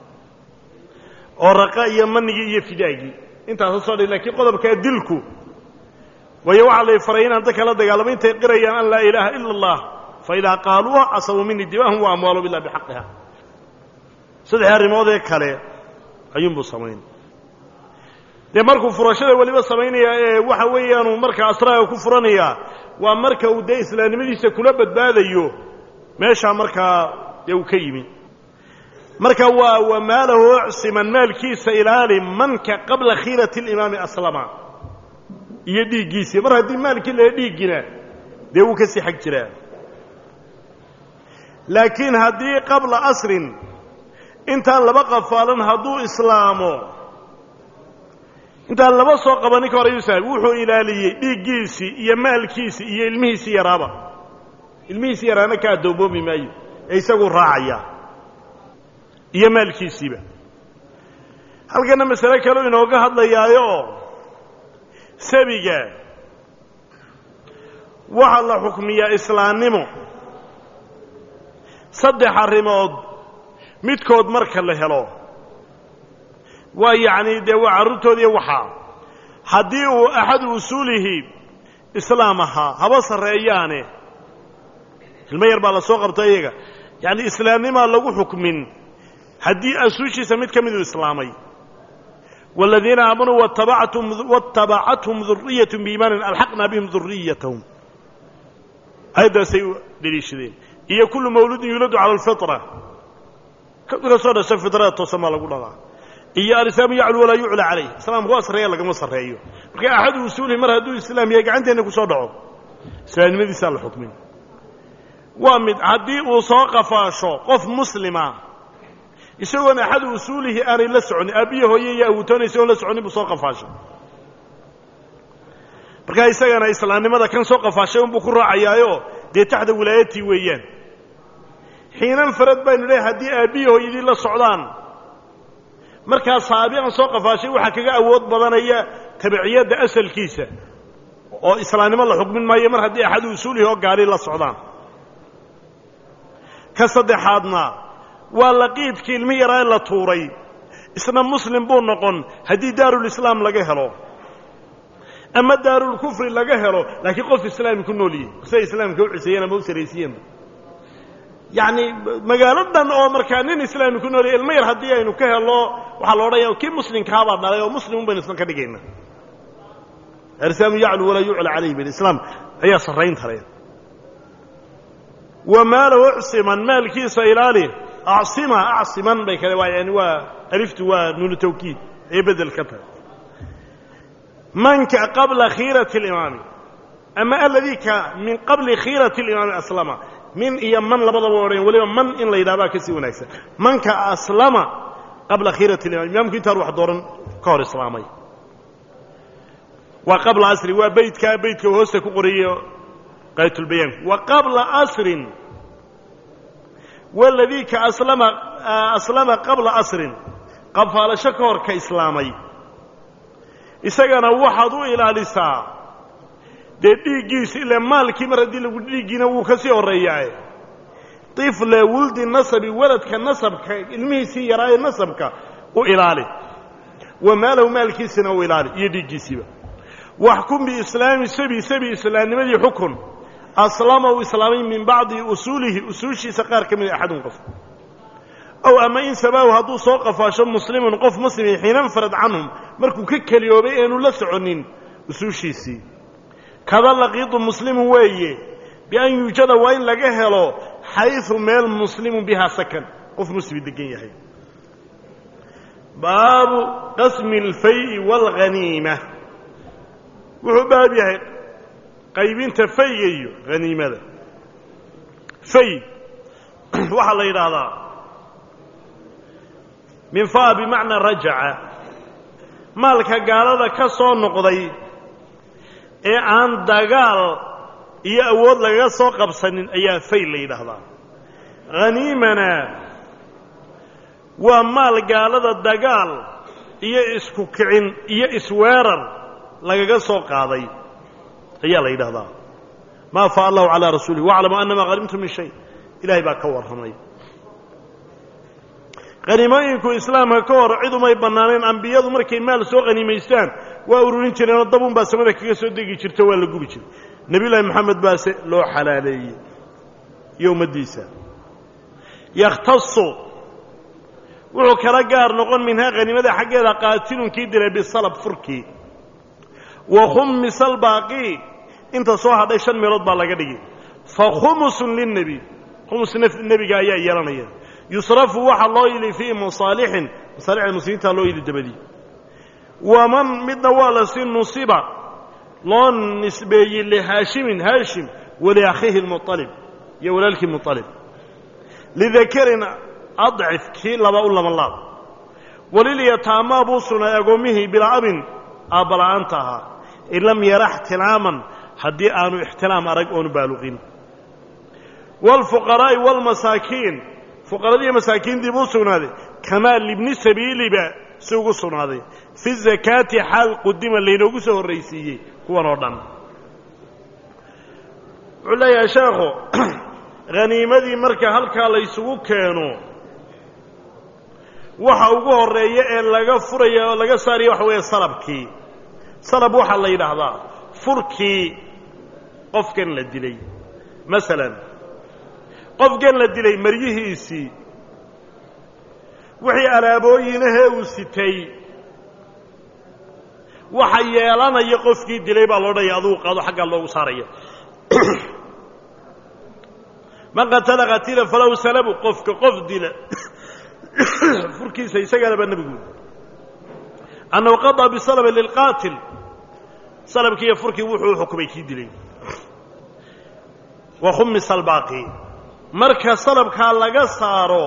oo raqa iyo manigii iyo fidaagii intaasa soo dhay laakiin qodobkaa dilku waayo waxaa lay faray inaan dadka la dagaalamo intay qirayaan an laa ilaaha ila allah fa idaa qaaluuha casabuu minii dimaahum wa amwaalum ilaa bixaqiha saddex arrimoodee kale ayuunbuu samayn dee markuu furashada weliba samaynayaa ee waxa weeyaanu marka asraaga ku furanayaa waa marka uu dee islaamnimadiisa kula badbaadayo meeshaa markaa dee uu ka yimi marka waa wamaalahu ucsiman maalkiisa ilaali manka qabla khiirati alimaami aslama iyo dhiiggiisii mar haddii maalkii laga dhiiggina dee wuu ka sii xag jiraa laakiin haddii qabla asrin intaan laba qafaalan hadduu islaamo intaan laba soo qabanin ka hor ayuu islaamay wuxuu ilaaliyey dhiiggiisii iyo maalkiisii iyo ilmihiisii yaraaba ilmihiisii yaraana ka addoommoobi maayo ee isagu raacaya iyo maalkiisiiba halkana masale kaleu inooga hadlayaayo sabiga waxaa la xukmiyaa islaamnimo saddex arrimood midkood marka la helo waa yacni dee waa carruurtoodiiy waxaa haddii uu axadu usuulihi islaam ahaa haba sarreeyaane ilmo yar baa la soo qabta iyaga yacni islaamnimaa lagu xukmin haddii asuushiisa mid ka miduu islaamay waaladiina aamanuu waatabacathum duriyatun biimaanin alxaqnaa bihim duriyatahum ayaddaasay u dheliishadeen iyo kullu mawluudin yuuladu cala alfitra ka soo dhasha fitrada toosan baa lagu dhalaa iyo alislaamu yaclu walaa yucla calayh islaamku waa sarreeya lagama sarreeyo marka axadu usuulihi mar hadduu islaam yahay gacanteenna ku soo dhaco islaamnimadiisaa la xukmin waa mid haddii uu soo qafaasho qof muslima isagoon axadu usuulihi aanay la soconin aabbiya hooye iyo awutoona isagoon la soconin buu soo qafaashay markaa isagana islaamnimada kan soo qafaashay unbuu ku raacayaayo dee taxda wilaayatii weeyaan xiinan farad baynu leehay haddii aabbiya hooyadii la socdaan markaa saabiqan soo qafaashay waxaa kaga awood badanaya tabiciyadda asalkiisa oo islaamnimo la xukmin maayo mar haddii axadu usuulihi oo gaari la socdaan ka saddexaadna waa laqiidkii ilmi yaraa la tuuray isna muslim buu noqon haddii daarulislaam laga helo ama daarulkufri laga helo laakiin qof islaami ku nool yihi siday islaamka u ciseeyeen ama u saraysiiyeenba yacni magaalo dhan oo markaa nin islaami ku nool yahy ilmo yar haddii aynu ka helo waxaa la odhanaya kii muslimkaabaa dhalay oo muslimun baynu islan ka dhigayna alislaamu yaclu walaa yucla calayh bil islaam ayaa sarrayn tareen wamaalahu ucsiman maalkiisa ilaali acsima acsiman bay kale waa yani waa aliftu waa nuunu tawkiid ay bedel ka tahay manka qabla khiirati alimaami ama aladii ka min qabli khiirati alimaami aslama min iyo man labadaba odhan weliba man in la yidhahbaa ka sii wanaagsan manka aslama qabla khiirati alimaam imaamku intaan wax dooran ka hor islaamay waa qabla asri waa beydkaa beydka hoosta ku qorayo qaayatulbayaanku wa qabla asrin waladii ka aslama aslama qabla asrin qafaalasho ka hor ka islaamay isagana waxaad u ilaalisaa dee dhiiggiisa ilaa maalkii mar haddii lagu dhiiggiina wuu ka sii horreeyaaye tifle wuldi nasabi waladka nasabka ilmihiisii yaraa ee nasabka u ilaali wa maalahu maalkiisina u ilaali iyo dhiiggiisiiba waxkum biislaami sabi sabi islaamnimadii xukun aslama uu islaamay min bacdi usuulihi usuushiisa qaar ka mida axadun qof أو أما إن سباه هدو سوق فاشا مسلم قف مسلم حين انفرد عنهم مركو ككليو بيئنوا لسعنين وسوشيسي كذا لقيط مسلم ويه بأن يوجد وإن لقهله حيث مال مسلم بها سكن قف مسلم الدقين يحي باب قسم الفيء والغنيمة وباب يحي قيبين تفيء غنيمة في وحل إلى من فاء بمعنى رجع مالك قال هذا كسر نقضي إيه عن دجال يأود لجا سوق بسنين أيه في الليل هذا غنيمنا ومال قال هذا الدجال يأسكو كعين يأسوارر لجا سوق هذا أيه الليل هذا ما فعل الله على رسوله واعلم أن ما غنمتم من شيء إلهي باكور همي غنيمينكو إسلامها كور عيدو ما يبنانين أنبياء مركي مال سوق غنيميستان وأورورين جرين الضبون باسا مدك يسوديكي جرتوا ولا قوبي جرين نبي الله محمد باسا لو حلالي يوم الديسة يختص وعكرا قار نقول منها غنيمة حقا إذا قاتلون كيدر بالصلب فركي وخمس الباقي انت صوحة ديشان ميرود بالله قدقي فخمس للنبي خمس النبي قايا يرانيا يصرف وحى الله إلي فيه مصالح مصالح المسلمين تالو إلي الدبدي ومن مدنا والا سين نصيبة لون نسبي لهاشم هاشم ولأخيه المطلب يا ولالك المطلب لذكرنا أضعف كي لا بقول لهم الله ولليتامى بوصنا يقومه بلا أب أبلا أنتها إن لم يرى احتلاما حدي آنو احتلام أرقون بالغين والفقراء والمساكين فقراء دي مساكين دي بوصنا دي كما لابن سبيل با سوق صنا دي في الزكاة حال قدم اللي نوقسه الرئيسية هو نوردان علا يا شيخو غنيمة دي مركة هلكا ليسوق كانوا waxa ugu horeeya ee laga furayo oo laga saariyo waxa weeye salabkii salab waxa la yiraahdaa furkii qofkan la dilay midalan qofkan la dilay mariyihiisi wixii alaabooyinaha uu sitay waxa yeelanaya qofkii dilay baa loo dhayaa aduu qaado xagga loogu saarayo man qatala qatila falaw salabu qofka qof dila فركيسة يسجل بالنبي أنه قضى بصلب للقاتل صلب كي يفركي وحو حكمي كيد لي وخمس الباقي مركز صلب كان لغا صارو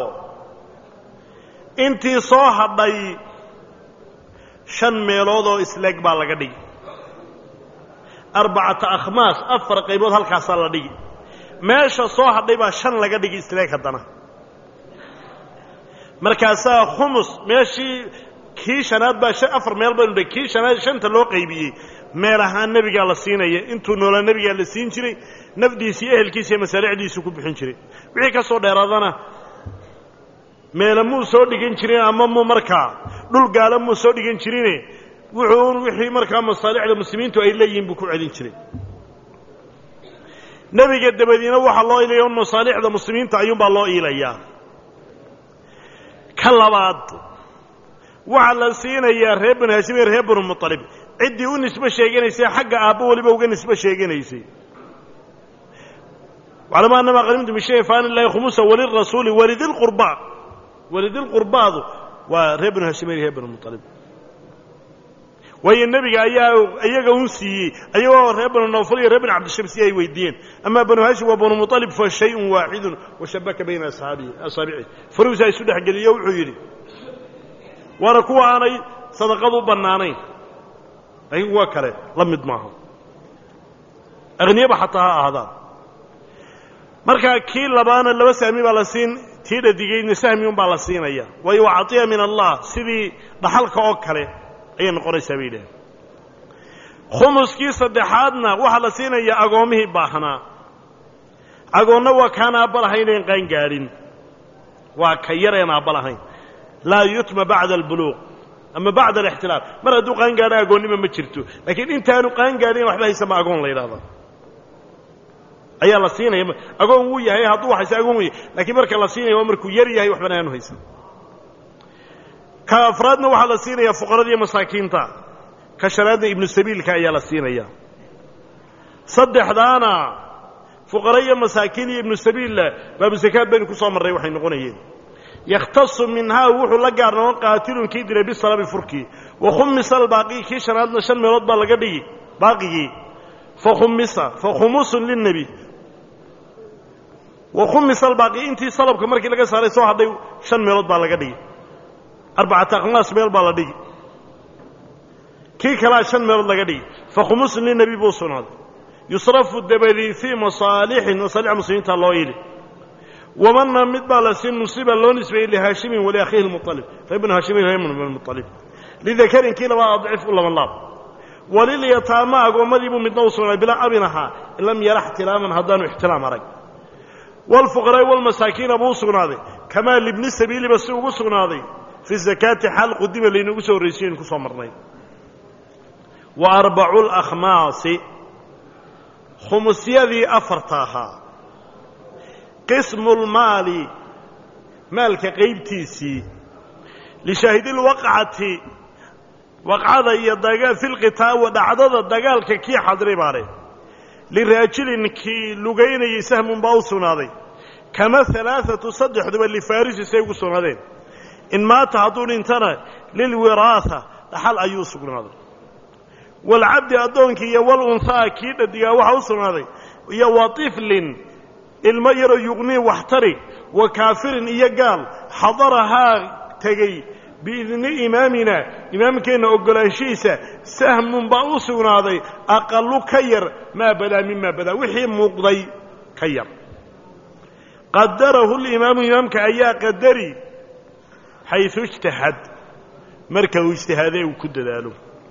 انتي صاحب داي شن ميلودو اسلاك با لغا دي أربعة أخماس أفرق يبود هالكا صلى دي ماشا صاحب داي با شن لغا دي اسلاك هدنا markaasaa khumus meeshii kii shanaad baa afar meel baa dhigay kii shanaad shanta loo qaybiyay meel ahaan nabiga la siinaya intuu noolaa nabiga la siin jiray nafdiisii ehelkiisa iyo masaalixdiisa ku bixin jiray wixii ka soo dheeraadana meel muu soo dhigan jiray ama muu markaa dhul gaala muu soo dhigan jirine wuxuu wixii markaa masaalixda muslimiintu ay leeyihiin buu ku celin jiray nabiga dabadiina waxa loo ileeyo masaalixda muslimiinta ayuun baa loo iilayaa كلابات وعلى سينا يا ربنا هاشم يا ربنا المطلب عدي ونسبة شيئين يسي حق أبو ولي بوقع نسبة شيئين يسي وعلى ما أنما غنمت من شيء فأنا الله يخمسه وللرسول ولد القرباء ولد القرباء وربنا هاشم يا ربنا المطلب وهي النبي أيها أيها ونسي أيها ربنا النوفل يا ربنا عبد الشمس أي ويدين أما بنو هاشم وبنو المطلب فشيء واحد وشبك بين أصحابه أصابعه فروزا يسود حق اليوم وحيري وركوا أنا صدقوا بنانين أيوة كره لمد معهم أغنياء بحطها هذا مركا كيل لبانا اللي بس أمي بالسين تيدا دقيقة نسهم بالسين أيها ويعطيها من الله سبي بحلقة أوكره أي نقول سبيله خمس كيس الدحادنا وحلا سينا يا أقومه باهنا أقولنا وكان أبلهين قين قارين وكيرين أبلهين لا يتم بعد البلوغ أما بعد الاحتلال مرة دو قين قارين أقولني ما متشرتو لكن انت أنو قين قارين وحبا يسمى أقول لي هذا ayaa la siinaya agoon uu yahay hadduu waxaysa agoon weeye laakiin marka la siinayo waa markuu yar yahay waxbana aanu haysan ka afraadna waxaa la siinayaa fuqarada iyo masaakiinta ka shanaadna ibnu sabiilka ayaa la siinaya saddexdaana fuqara iyo masaakiin iyo ibnu sabiilla baabu zakaad baynu ku soo marray waxay noqonayeen yakhtasu minhaa wuxuu la gaar noqon qaatilun kii dilay bisalabi furkii wa khumisa albaaqii kii shanaadna shan meelood baa laga dhigi baaqigii fakhumisa fakhumusun linnebi wa khumisa albaaqii intii salabka markii laga saaray soo hadhay shan meelood baa laga dhigi arbacata akhmaas meel baa la dhigi kii kalaa shan meelood laga dhigi fakhumusun linnebi buu sugnaaday yusrafu dabadii fii masaalixin masaalix muslimiinta loo yili ومن مد بالسين نصيب اللون نسبة لهاشم ولأخيه المطلب فابن هاشم هيمن بن المطلب لذكر كلا أضعف ولا من الله ولليتامى ومذيب من نوصنا بلا أبنها لم يرى احتراما هدان احترام رج والفقراء والمساكين أبو صنادي كما لابن السبيل بس أبو صنادي في الزكاة حال قدم لنقص الرئيسين كصمرني وأربع الأخماس خمسية ذي أفرتاها قسم المال مالك قيبتيسي لشاهد الوقعة وقعة يدقى في القتال ودعضد الدقال كي حضري باري للراجل كي لغين يسهم باوسون هذا كما ثلاثة صدح دول لفارس يسيقسون هذا إن ما تهدون انتنا للوراثة لحال أيوسون هذا والعبد أدونك والأنثى كي الدقاء وحوسون هذا يوطفل ilma yaro yuqni waxtari wa kaafirin iyo gaal xadaraha tagay biidni imaamina imaamkeena ogolaanshiisa sahmun baa u sugnaaday aqallu ka yar ma bada mimma bada wixii muuqday ka yar qadarahu al-imaamu imaamka ayaa qadari haythu ijtahad marka uu ijtihaaday uu ku dadaalo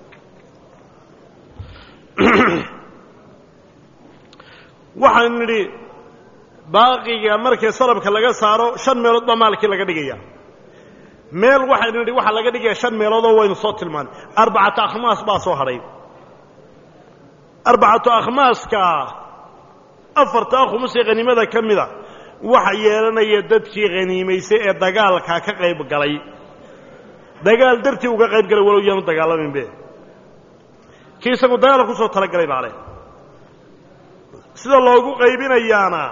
waxaan nidhi baaqiga markii salabka laga saaro shan meelood baa maalkii laga dhigaya meel waxaynu nidhi waxa laga dhigaya shan meelood oo waynu soo tilmaanay arbacata akhmaas baa soo hadhay arbacatu akhmaaska afarta akhmus ee qaniimada ka mida waxa yeelanaya dadkii qaniimaysay ee dagaalka ka qayb galay dagaal dartii uga qayb galay walow yaanu dagaalamin be kii isagu dagaal ku soo tala galay baale sida loogu qaybinayaana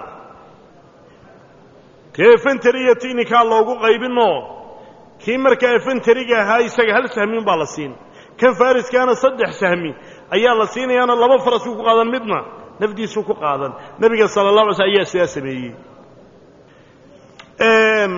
كيفنترية تينيكا لوغو قيبينو كي مركا فنتريغا هاي isaga hal sahmin baa la siin kan faris kana saddex sahmi ayaa la siinayana laba faras ku qaadan midna nafdiisu ku qaadan nabiga sallallahu alayhi wasallam ayaa sidaas sameeyay een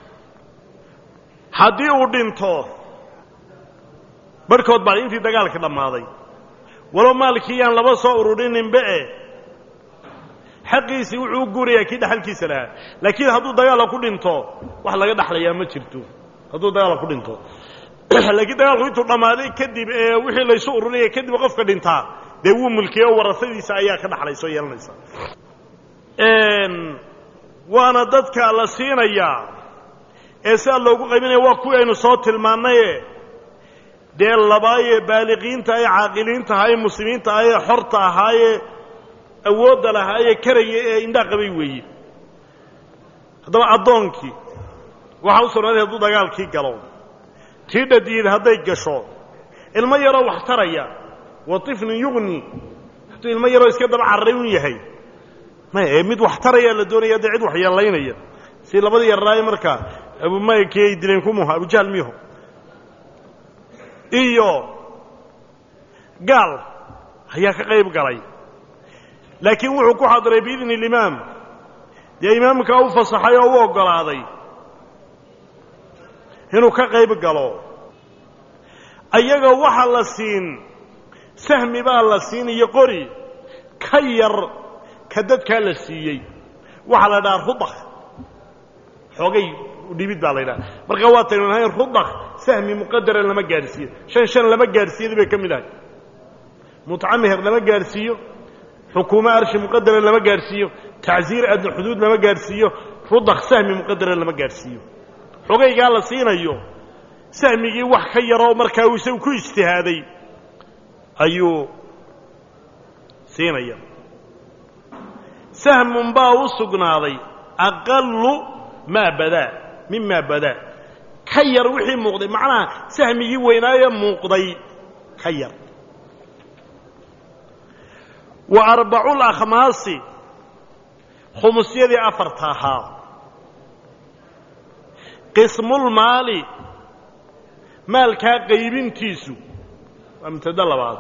hadii uu dhinto barkood baa intii dagaalka dhamaaday walo maalkiyaan laba soo ururinin baa xaqiisi wuxuu guuriyay kii dhaxalkiisa lahaa laakiin hadduu dagaal ku dhinto wax laga dhaxlayaa ma jirto hadduu dagaal ku dhinto laakiin dagaalku intuu dhamaaday kadib ee wixii la isoo ururiyay kadib qofka dhintaa dee wuu mulkiyo warasadiisa ayaa ka dhaxlayso yeelanaysa een waana dadka la siinaya ee si loogu qaybinayo waa kuwii aynu soo tilmaanay dee labaaye baaliqiinta ay caaqiliinta ay muslimiinta ay xorta ahaay awoodda lahaayee karaya ee indhaa qabay weeye haddaba addoonkii waxa u sugnaaday hadduu dagaalkii galo tii dhadiid hadday gasho ilmo yaroo wax taraya wa tiflun yugni hadduu ilmo yaroo iska daba carray un yahay maya mid wax taraya la doonaya dee cid wax yeelaynaya si labadii yarraaye markaa abumayki ay dileen kumuha abujahl miho iyo gaal ayaa ka qayb galay laakiin wuxuu ku xadray biidni imaam dee imaamka u fasaxay oo u ogolaaday inuu ka qayb galo ayaga waxa la siin sahmi baa la siin iyo qori ka yar ka dadka la siiyey waxa la dhaar rudakh xoogay dhibid baa la yidhaha marka waa taynu nahayn rudakh sahmi muqadara lama gaarsiiyo shan shan lama gaarsiiyay bay ka mid ahay mutacamihir lama gaarsiiyo حكومة أرش مقدرة لما جارسيو تعزير أدنى حدود لما جارسيو رضخ سهم مقدرة لما جارسيو حقي قال سينا يو سهمي وح خيره مركاو يسوي كل اجتهادي أيو سينا يو sahmun baa u sugnaaday aqallu maa badaa mimaa badaa ka yar wixii muuqday macnaha sahmigii weynaaye muuqday ka yar wa arbacu lakhmaasi khumusyadii afarta ahaa qismulmaali maalkaa qaybintiisu waa mubtada labaad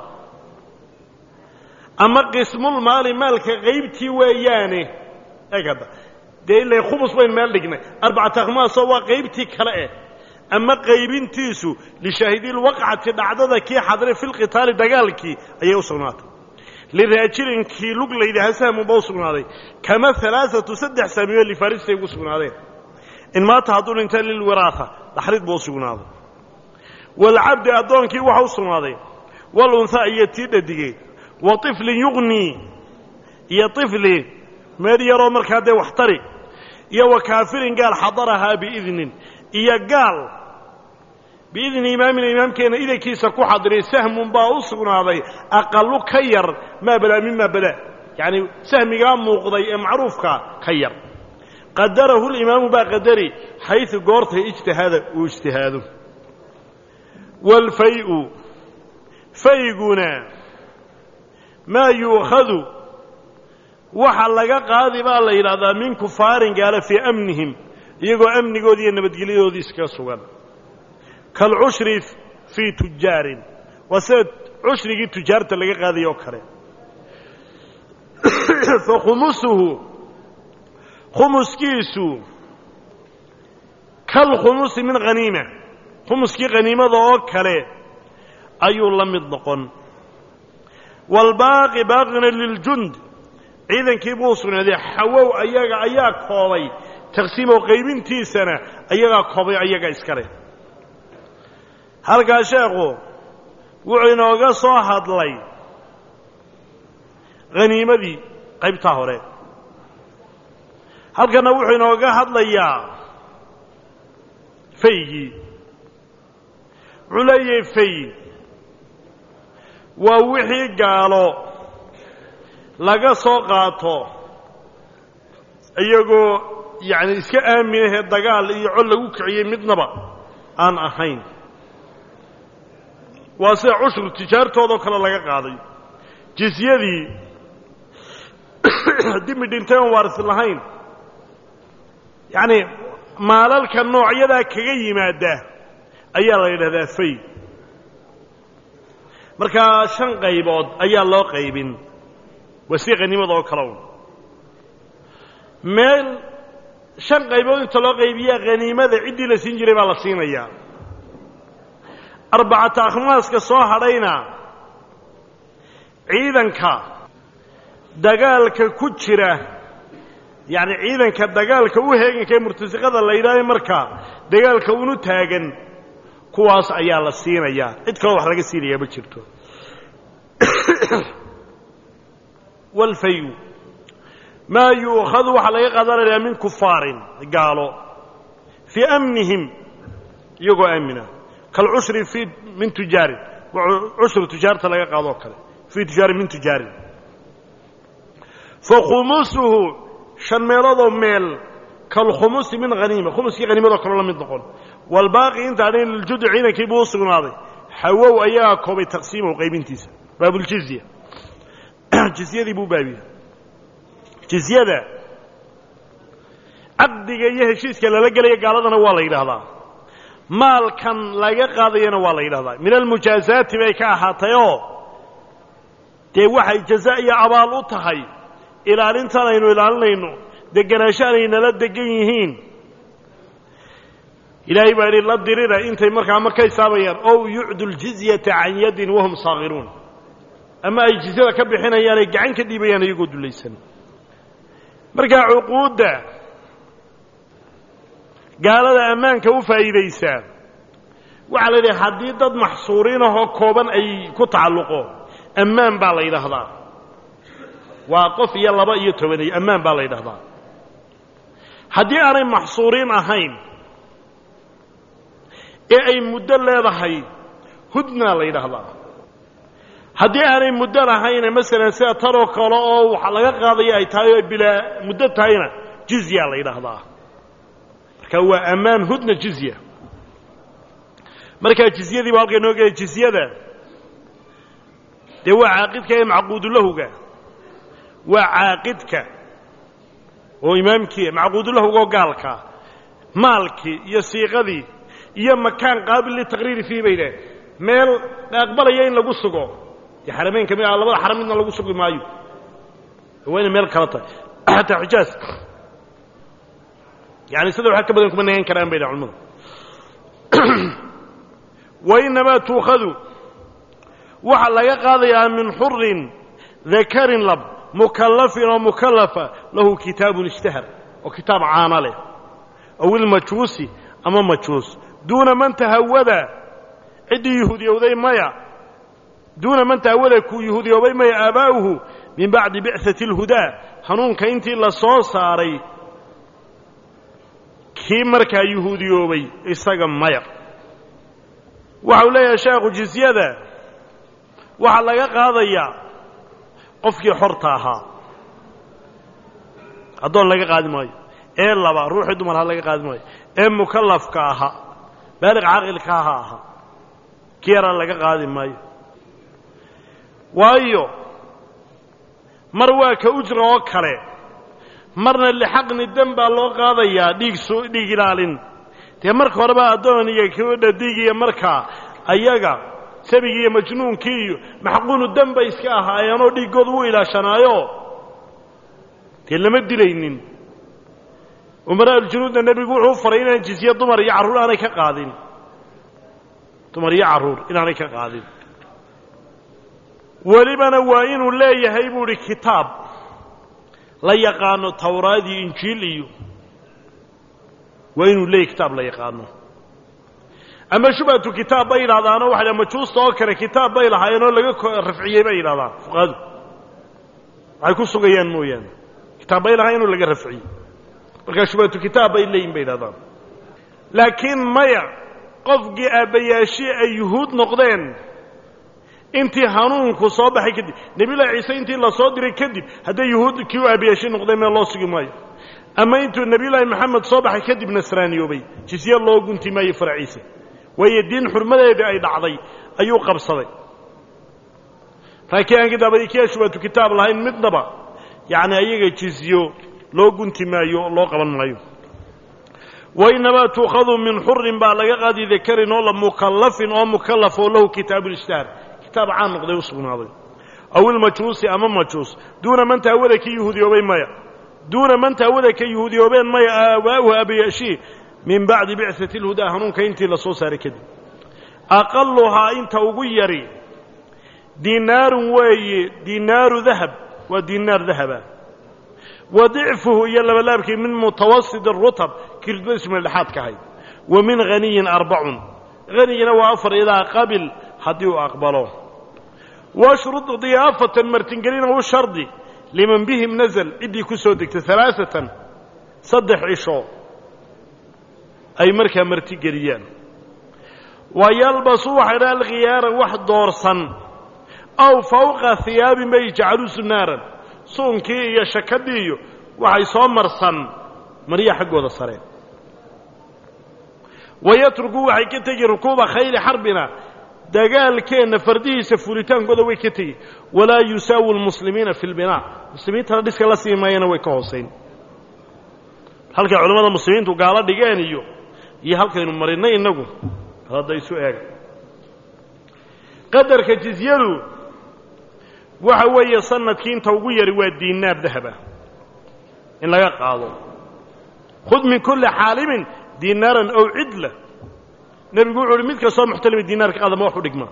ama qismulmaali maalka qaybtii weeyaane eegada dee ilay khumus bayn meel dhignay arbacata akhmaasoo waa qaybtii kale eh ama qaybintiisu lishaahidilwaqcati dhacdada kii xadray filqitaali dagaalkii ayay u sugnaatay liraajilinkii lug layidhaha sahmunba u sugnaaday kama alaaatu saddex saamiyo lifaristay ugu sugnaadeen in maata hadduu dhinta lilwiraasa dhaxrid buu u sugnaaday waalcabdi addoonkii waxa u sugnaaday walunhaa iyo tii dhadigey wa tiflin yugnii iyo tifli meel yaroo markaa dee waxtari iyo wa kaafirin gaal xadarahaa biidnin iyo gaal biidni imaamina imaamkeenna idankiisa ku xadiray sahmun baa u sugnaaday aqallu ka yar maa badaa mimaa badaa yacni sahmigaa muuqday ee macruufka ka yar qadarahu limaamu baa qadari xaysu goortay ijtihaada uu ijtihaado waalfay-u fayguna maa yuukhadu waxa laga qaadi baa la yidhahdaa min kufaarin gaala fii amnihim iyagoo amnigoodii iyo nabadgelyadoodii iskaga sugan kaalcushri fii tujaarin waa sida cushrigii tujaarta laga qaadaya oo kale fa khumusuhu khumuskiisu kalkhumusi min haniima khumuskii haniimada oo kale ayuu la mid noqon waalbaaqi baaqina liljund ciidankii buu sugnaaday xawow ayaga ayaa koobay taqsiimow qaybintiisana ayagaa koobay ayaga iskale halkaa sheekhu wuxuu inooga soo hadlay haniimadii qaybtaa hore halkanna wuxuu inooga hadlayaa faygii wuxuu leeyahay fay waa wixii gaalo laga soo qaato iyagoo yacni iska aaminahee dagaal iyo cod lagu kiciyey midnaba aan ahayn waa sida cushru tijaartoodoo kale laga qaaday jisyadii dimi dhintay oon waaris lahayn yacni maalalka noocyadaa kaga yimaada ayaa la yidhahdaa fay markaa shan qaybood ayaa loo qaybin waa si haniimada oo kale un meel shan qaybood inta loo qaybiyaa haniimada ciddii la siin jiray baa la siinayaa arbacata akhmaaska soo hadhayna ciidanka dagaalka ku jira yacni ciidanka dagaalka u heeganka ee murtasiqada la yidhahdo markaa dagaalka unu taagan kuwaas ayaa la siinayaa cid kaloo wax laga siinayaa ma jirto walfayu maa yuukhadu waxaa laga qaadanayaa min kufaarin gaalo fii amnihim iyagoo aamina kalcushri fii min tujaarin cushru tujaarta laga qaadoo kale fii tujaarin min tujaarin fa khumusuhu shan meeloodoo meel kalkhumusi min haniima khumuskii haniimadoo kaleo la mid noqon waalbaaqi intaadhin liljudi ciidankii buu u sugnaaday xawow ayaa koobay taqsiimahu qaybintiisa baabuljizya jizyadii buu baabiyey jizyada caqdiga iyo heshiiska lala gelaya gaaladana waa la yidhaahdaa maalkan laga qaadayana waa la yidhahdaa min almujaazaati bay ka ahaatayoo dee waxay jaza iyo abaal u tahay ilaalintan aynu ilaalinayno degenaansho aanay nala degan yihiin ilaahay baa idhi la dirira intay markaa ma ka hisaabayaan ow yucdu ljizyata can yadin wahum saagiruun ama ay jizyada ka bixinayaan ay gacan ka dhiibayaan iyagoo dulaysan markaa cuquudda gaalada ammaanka u faa'iidaysaa waxaa la yidhaha haddii dad maxsuuriin ahoo kooban ay ku tacalluqo ammaan baa la yidhaahdaa waa qof iyo laba iyo tobanay ammaan baa la yidhahdaa haddii aanay maxsuuriin ahayn ee ay muddo leedahay hudnaa la yidhaahdaa haddii aanay muddo lahayna masalan sida tanoo kale oo waxa laga qaadaya ay tahay oo bilaa muddo tahayna jizya la yidhaahdaa marka waa ammaan hudna jizya marka jizyadii baa halka inoo geeyay jizyada dee waa caaqidka ee macquudulahuga waa caaqidka oo imaamkii macquudulahuga oo gaalka maalkii iyo siiqadii iyo makaan qaabil litaqriiri fiihi bayna meel aqbalaya in lagu sugo ya xarameyn kamid ah labada xaram midna lagu sugi maayo wayna meel kala tahay hatta xijaas yani sida waxa ka badan kuma nagaan karaan bayna culimadu وإنما تؤخذ waxa laga qaadayaa min xurin dakarin lab mukallafin oo mukallafa lahu kitaabun ishtahar oo kitaab caana leh aw ilmajuusi ama majuus duuna man tahawada cidii yahuudiyowday maya duuna man tahawada ku yahuudiyowday maya aabaa'uhu min bacdi bi'thati alhudaa hanuunka intii la soo saaray kii markaa yahuudiyoobay isaga maya waxa uu leeyahay sheekhu jizyada waxa laga qaadayaa qofkii xorta ahaa adoon laga qaadi maayo ee laba ruuxii dumar ha laga qaadi maayo ee mukallafka ahaa baaliq caaqilka ahaa kiyara laga qaadi maayo waayo mar waa ka ujra oo kale marna lixaqni damba loo qaadayaa dhiig soo dhiig ilaalin dee marka horeba adoon iyo kooda dhiig iyo marka ayaga sabigi iyo majnuunkii iyo maxquunu damba iska ahaayeen oo dhiigoodu u ilaashanaayo dee lama dilaynin umaraa aljunuudna nebigu wuxuu faray inaan jizye dumar iyo carruur aanay ka qaadin dumar iyo carruur inaanay ka qaadin welibana waa inuu leeyahay buu idhi kitaab la yaqaano tawraad iyo injiil iyo waa inuu leeyahay kitaab la yaqaano ama shubhatu kitaab bay yidhahdaano waxa majuusta oo kale kitaab bay lahaayeenoo laga rafciyey bay yidhahdaan fuqaadu waxay ku sugayaan mooyaane kitaab bay lahaayeen oo laga rafciyey markaa shubhatu kitaab bay leeyihin bay yidhahdaan laakiin maya qofkii aabbayaashii ay yuhuud noqdeen intii hanuunku soo baxay kadib nebiyullaahi ciise intii la soo diray kadib hadday yuhuud kii u aabbayaashii noqdeen meel loo sugi maayo ama intuu nebiyullaahi maxamed soo baxay kadib nasraaniyoobay jizye loo gunti maayo faraciisa waayo diin xurmadeedii ay dhacday ayuu qabsaday laakiin aan kitaabadii kii ashubatu kitaab lahayn midnaba yacni ayaga jizyo loo gunti maayo oo loo qaban maayo wainamaa tuukhadu min xurin baa laga qaadi dakarin oo la mukallafin oo mukallaf oo lahu kitaabu ishtaar kitaab caan noqday u sugnaaday aw ilmajuusi ama majuus duuna man taawada kii yahuudiyoobay maya duuna man taawada ka yahuudiyoobeen maya aabaa'uhu abayaashii min bacdi bicati alhudaa hanuunka intii la soo saaray kadib aqaluhaa inta ugu yari dinaarun weeye dinaaru dahab waa dinaar dahaba wa dicfuhu iyo labalaabkii min mutawasit arutab kirdbasma dhexaadka ahayd wa min haniyin arbacun haniyina waa afar idaa qabil haddii uu aqbalo washrud diyaafatan martingelina u shardi liman bihim nazl ciddii ku soo degtay alaaatan saddex cisho ay markaa martigeliyaan wa yalbasu waxay dha alkhiyaara wax doorsan aw fawqa hiyaabin bay jacaluu sunaaran suunkii iyo shakadii iyo waxay soo marsan marya xaggooda sareen wayatruku waxay ka tegi rukuuba khayli xarbina dagaalkeenna fardihiisa fuulitaankooda way ka tegi walaa yusaawi lmuslimiina fi lbinaa muslimiintana dhiska la sii maayana way ka hoosayn halkay culimmada muslimiintu gaalo dhigeen iyo iyo halkaynu marinay innagu hadda isu eega qadarka jizyadu waxa weeye sanadkii inta ugu yari waa diinaar dahaba in laga qaado khud min kulli xaalimin dinaaran ow cidla nebigu wuxuu uhi mid kastoo muxtalimi dinaar ka qaada ma wax u dhigma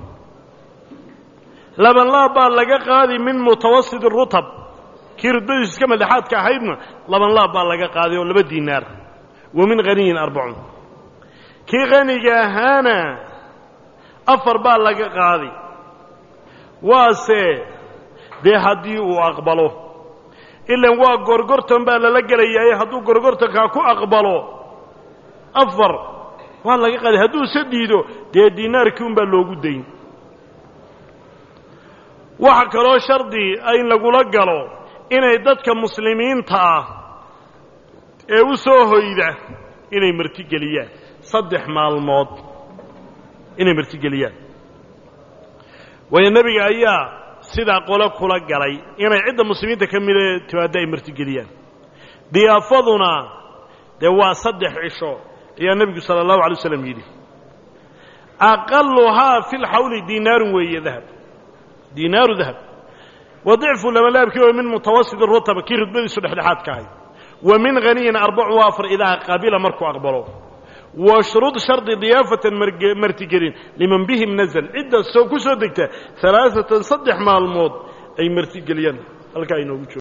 laban laab baa laga qaadi min mutawasit rutab kii rudbadiisu iska madaxaadka ahaydna laban laab baa laga qaaday oo laba dinaar wa min haniyin arbacun kii haniga ahaana afar baa laga qaaday waase dee haddii uu aqbalo ilan waa gorgortan baa lala gelayaaye hadduu gorgortankaa ku aqbalo afar waa laga qaaday hadduu se diido dee dinaarkii un baa loogu dayn waxa kaloo shardi ay lagula galo inay dadka muslimiinta ah ee u soo hoyda inay marti geliyaan saddex maalmood inay marti geliyaan way nabiga ayaa sida qolo kula galay inay cidda muslimiinta kamid ah tiwaada ay marti geliyaan diyaafaduna de waa saddex cisho ayaa nabigu sallallahu alayhi wasallam yiri aqalluha fil hawli dinar wa yadhhab dinar dhahab وضعف لما لا يبكي من متوسط الرتبة كي رتبه يسود حد كاي ومن غني أربع وافر إذا قابل مركو أقبله وشروط شرط ضيافة مرتجرين لمن بهم نزل عدة سوكو سودكته ثلاثة صدح مع الموت أي مرتجلين الكائن